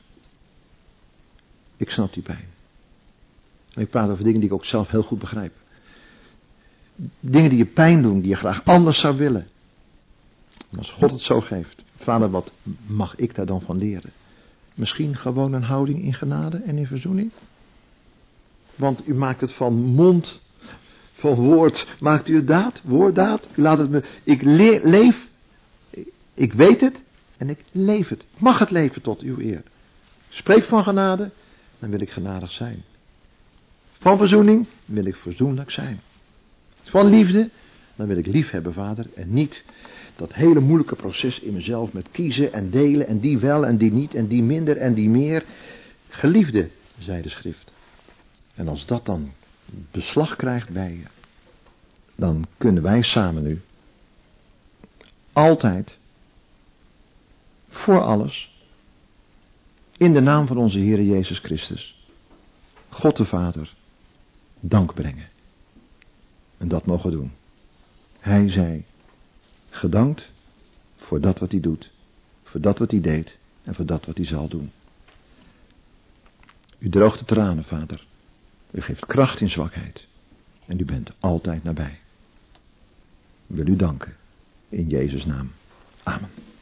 Ik snap die pijn. En ik praat over dingen die ik ook zelf heel goed begrijp. Dingen die je pijn doen, die je graag anders zou willen. En als God het zo geeft, vader, wat mag ik daar dan van leren? Misschien gewoon een houding in genade en in verzoening? Want u maakt het van mond, van woord, maakt u het daad, woorddaad. U laat het me, ik leef, ik weet het en ik leef het. Ik mag het leven tot uw eer. Spreek van genade, dan wil ik genadig zijn. Van verzoening wil ik verzoenlijk zijn. Van liefde, dan wil ik lief hebben, vader. En niet dat hele moeilijke proces in mezelf met kiezen en delen en die wel en die niet en die minder en die meer. Geliefde, zei de schrift. En als dat dan beslag krijgt bij je, dan kunnen wij samen nu altijd, voor alles, in de naam van onze Heer Jezus Christus, God de Vader, dank brengen. En dat mogen we doen. Hij zei, gedankt voor dat wat hij doet, voor dat wat hij deed en voor dat wat hij zal doen. U droogt de tranen, vader. U geeft kracht in zwakheid. En u bent altijd nabij. Ik wil u danken. In Jezus' naam. Amen.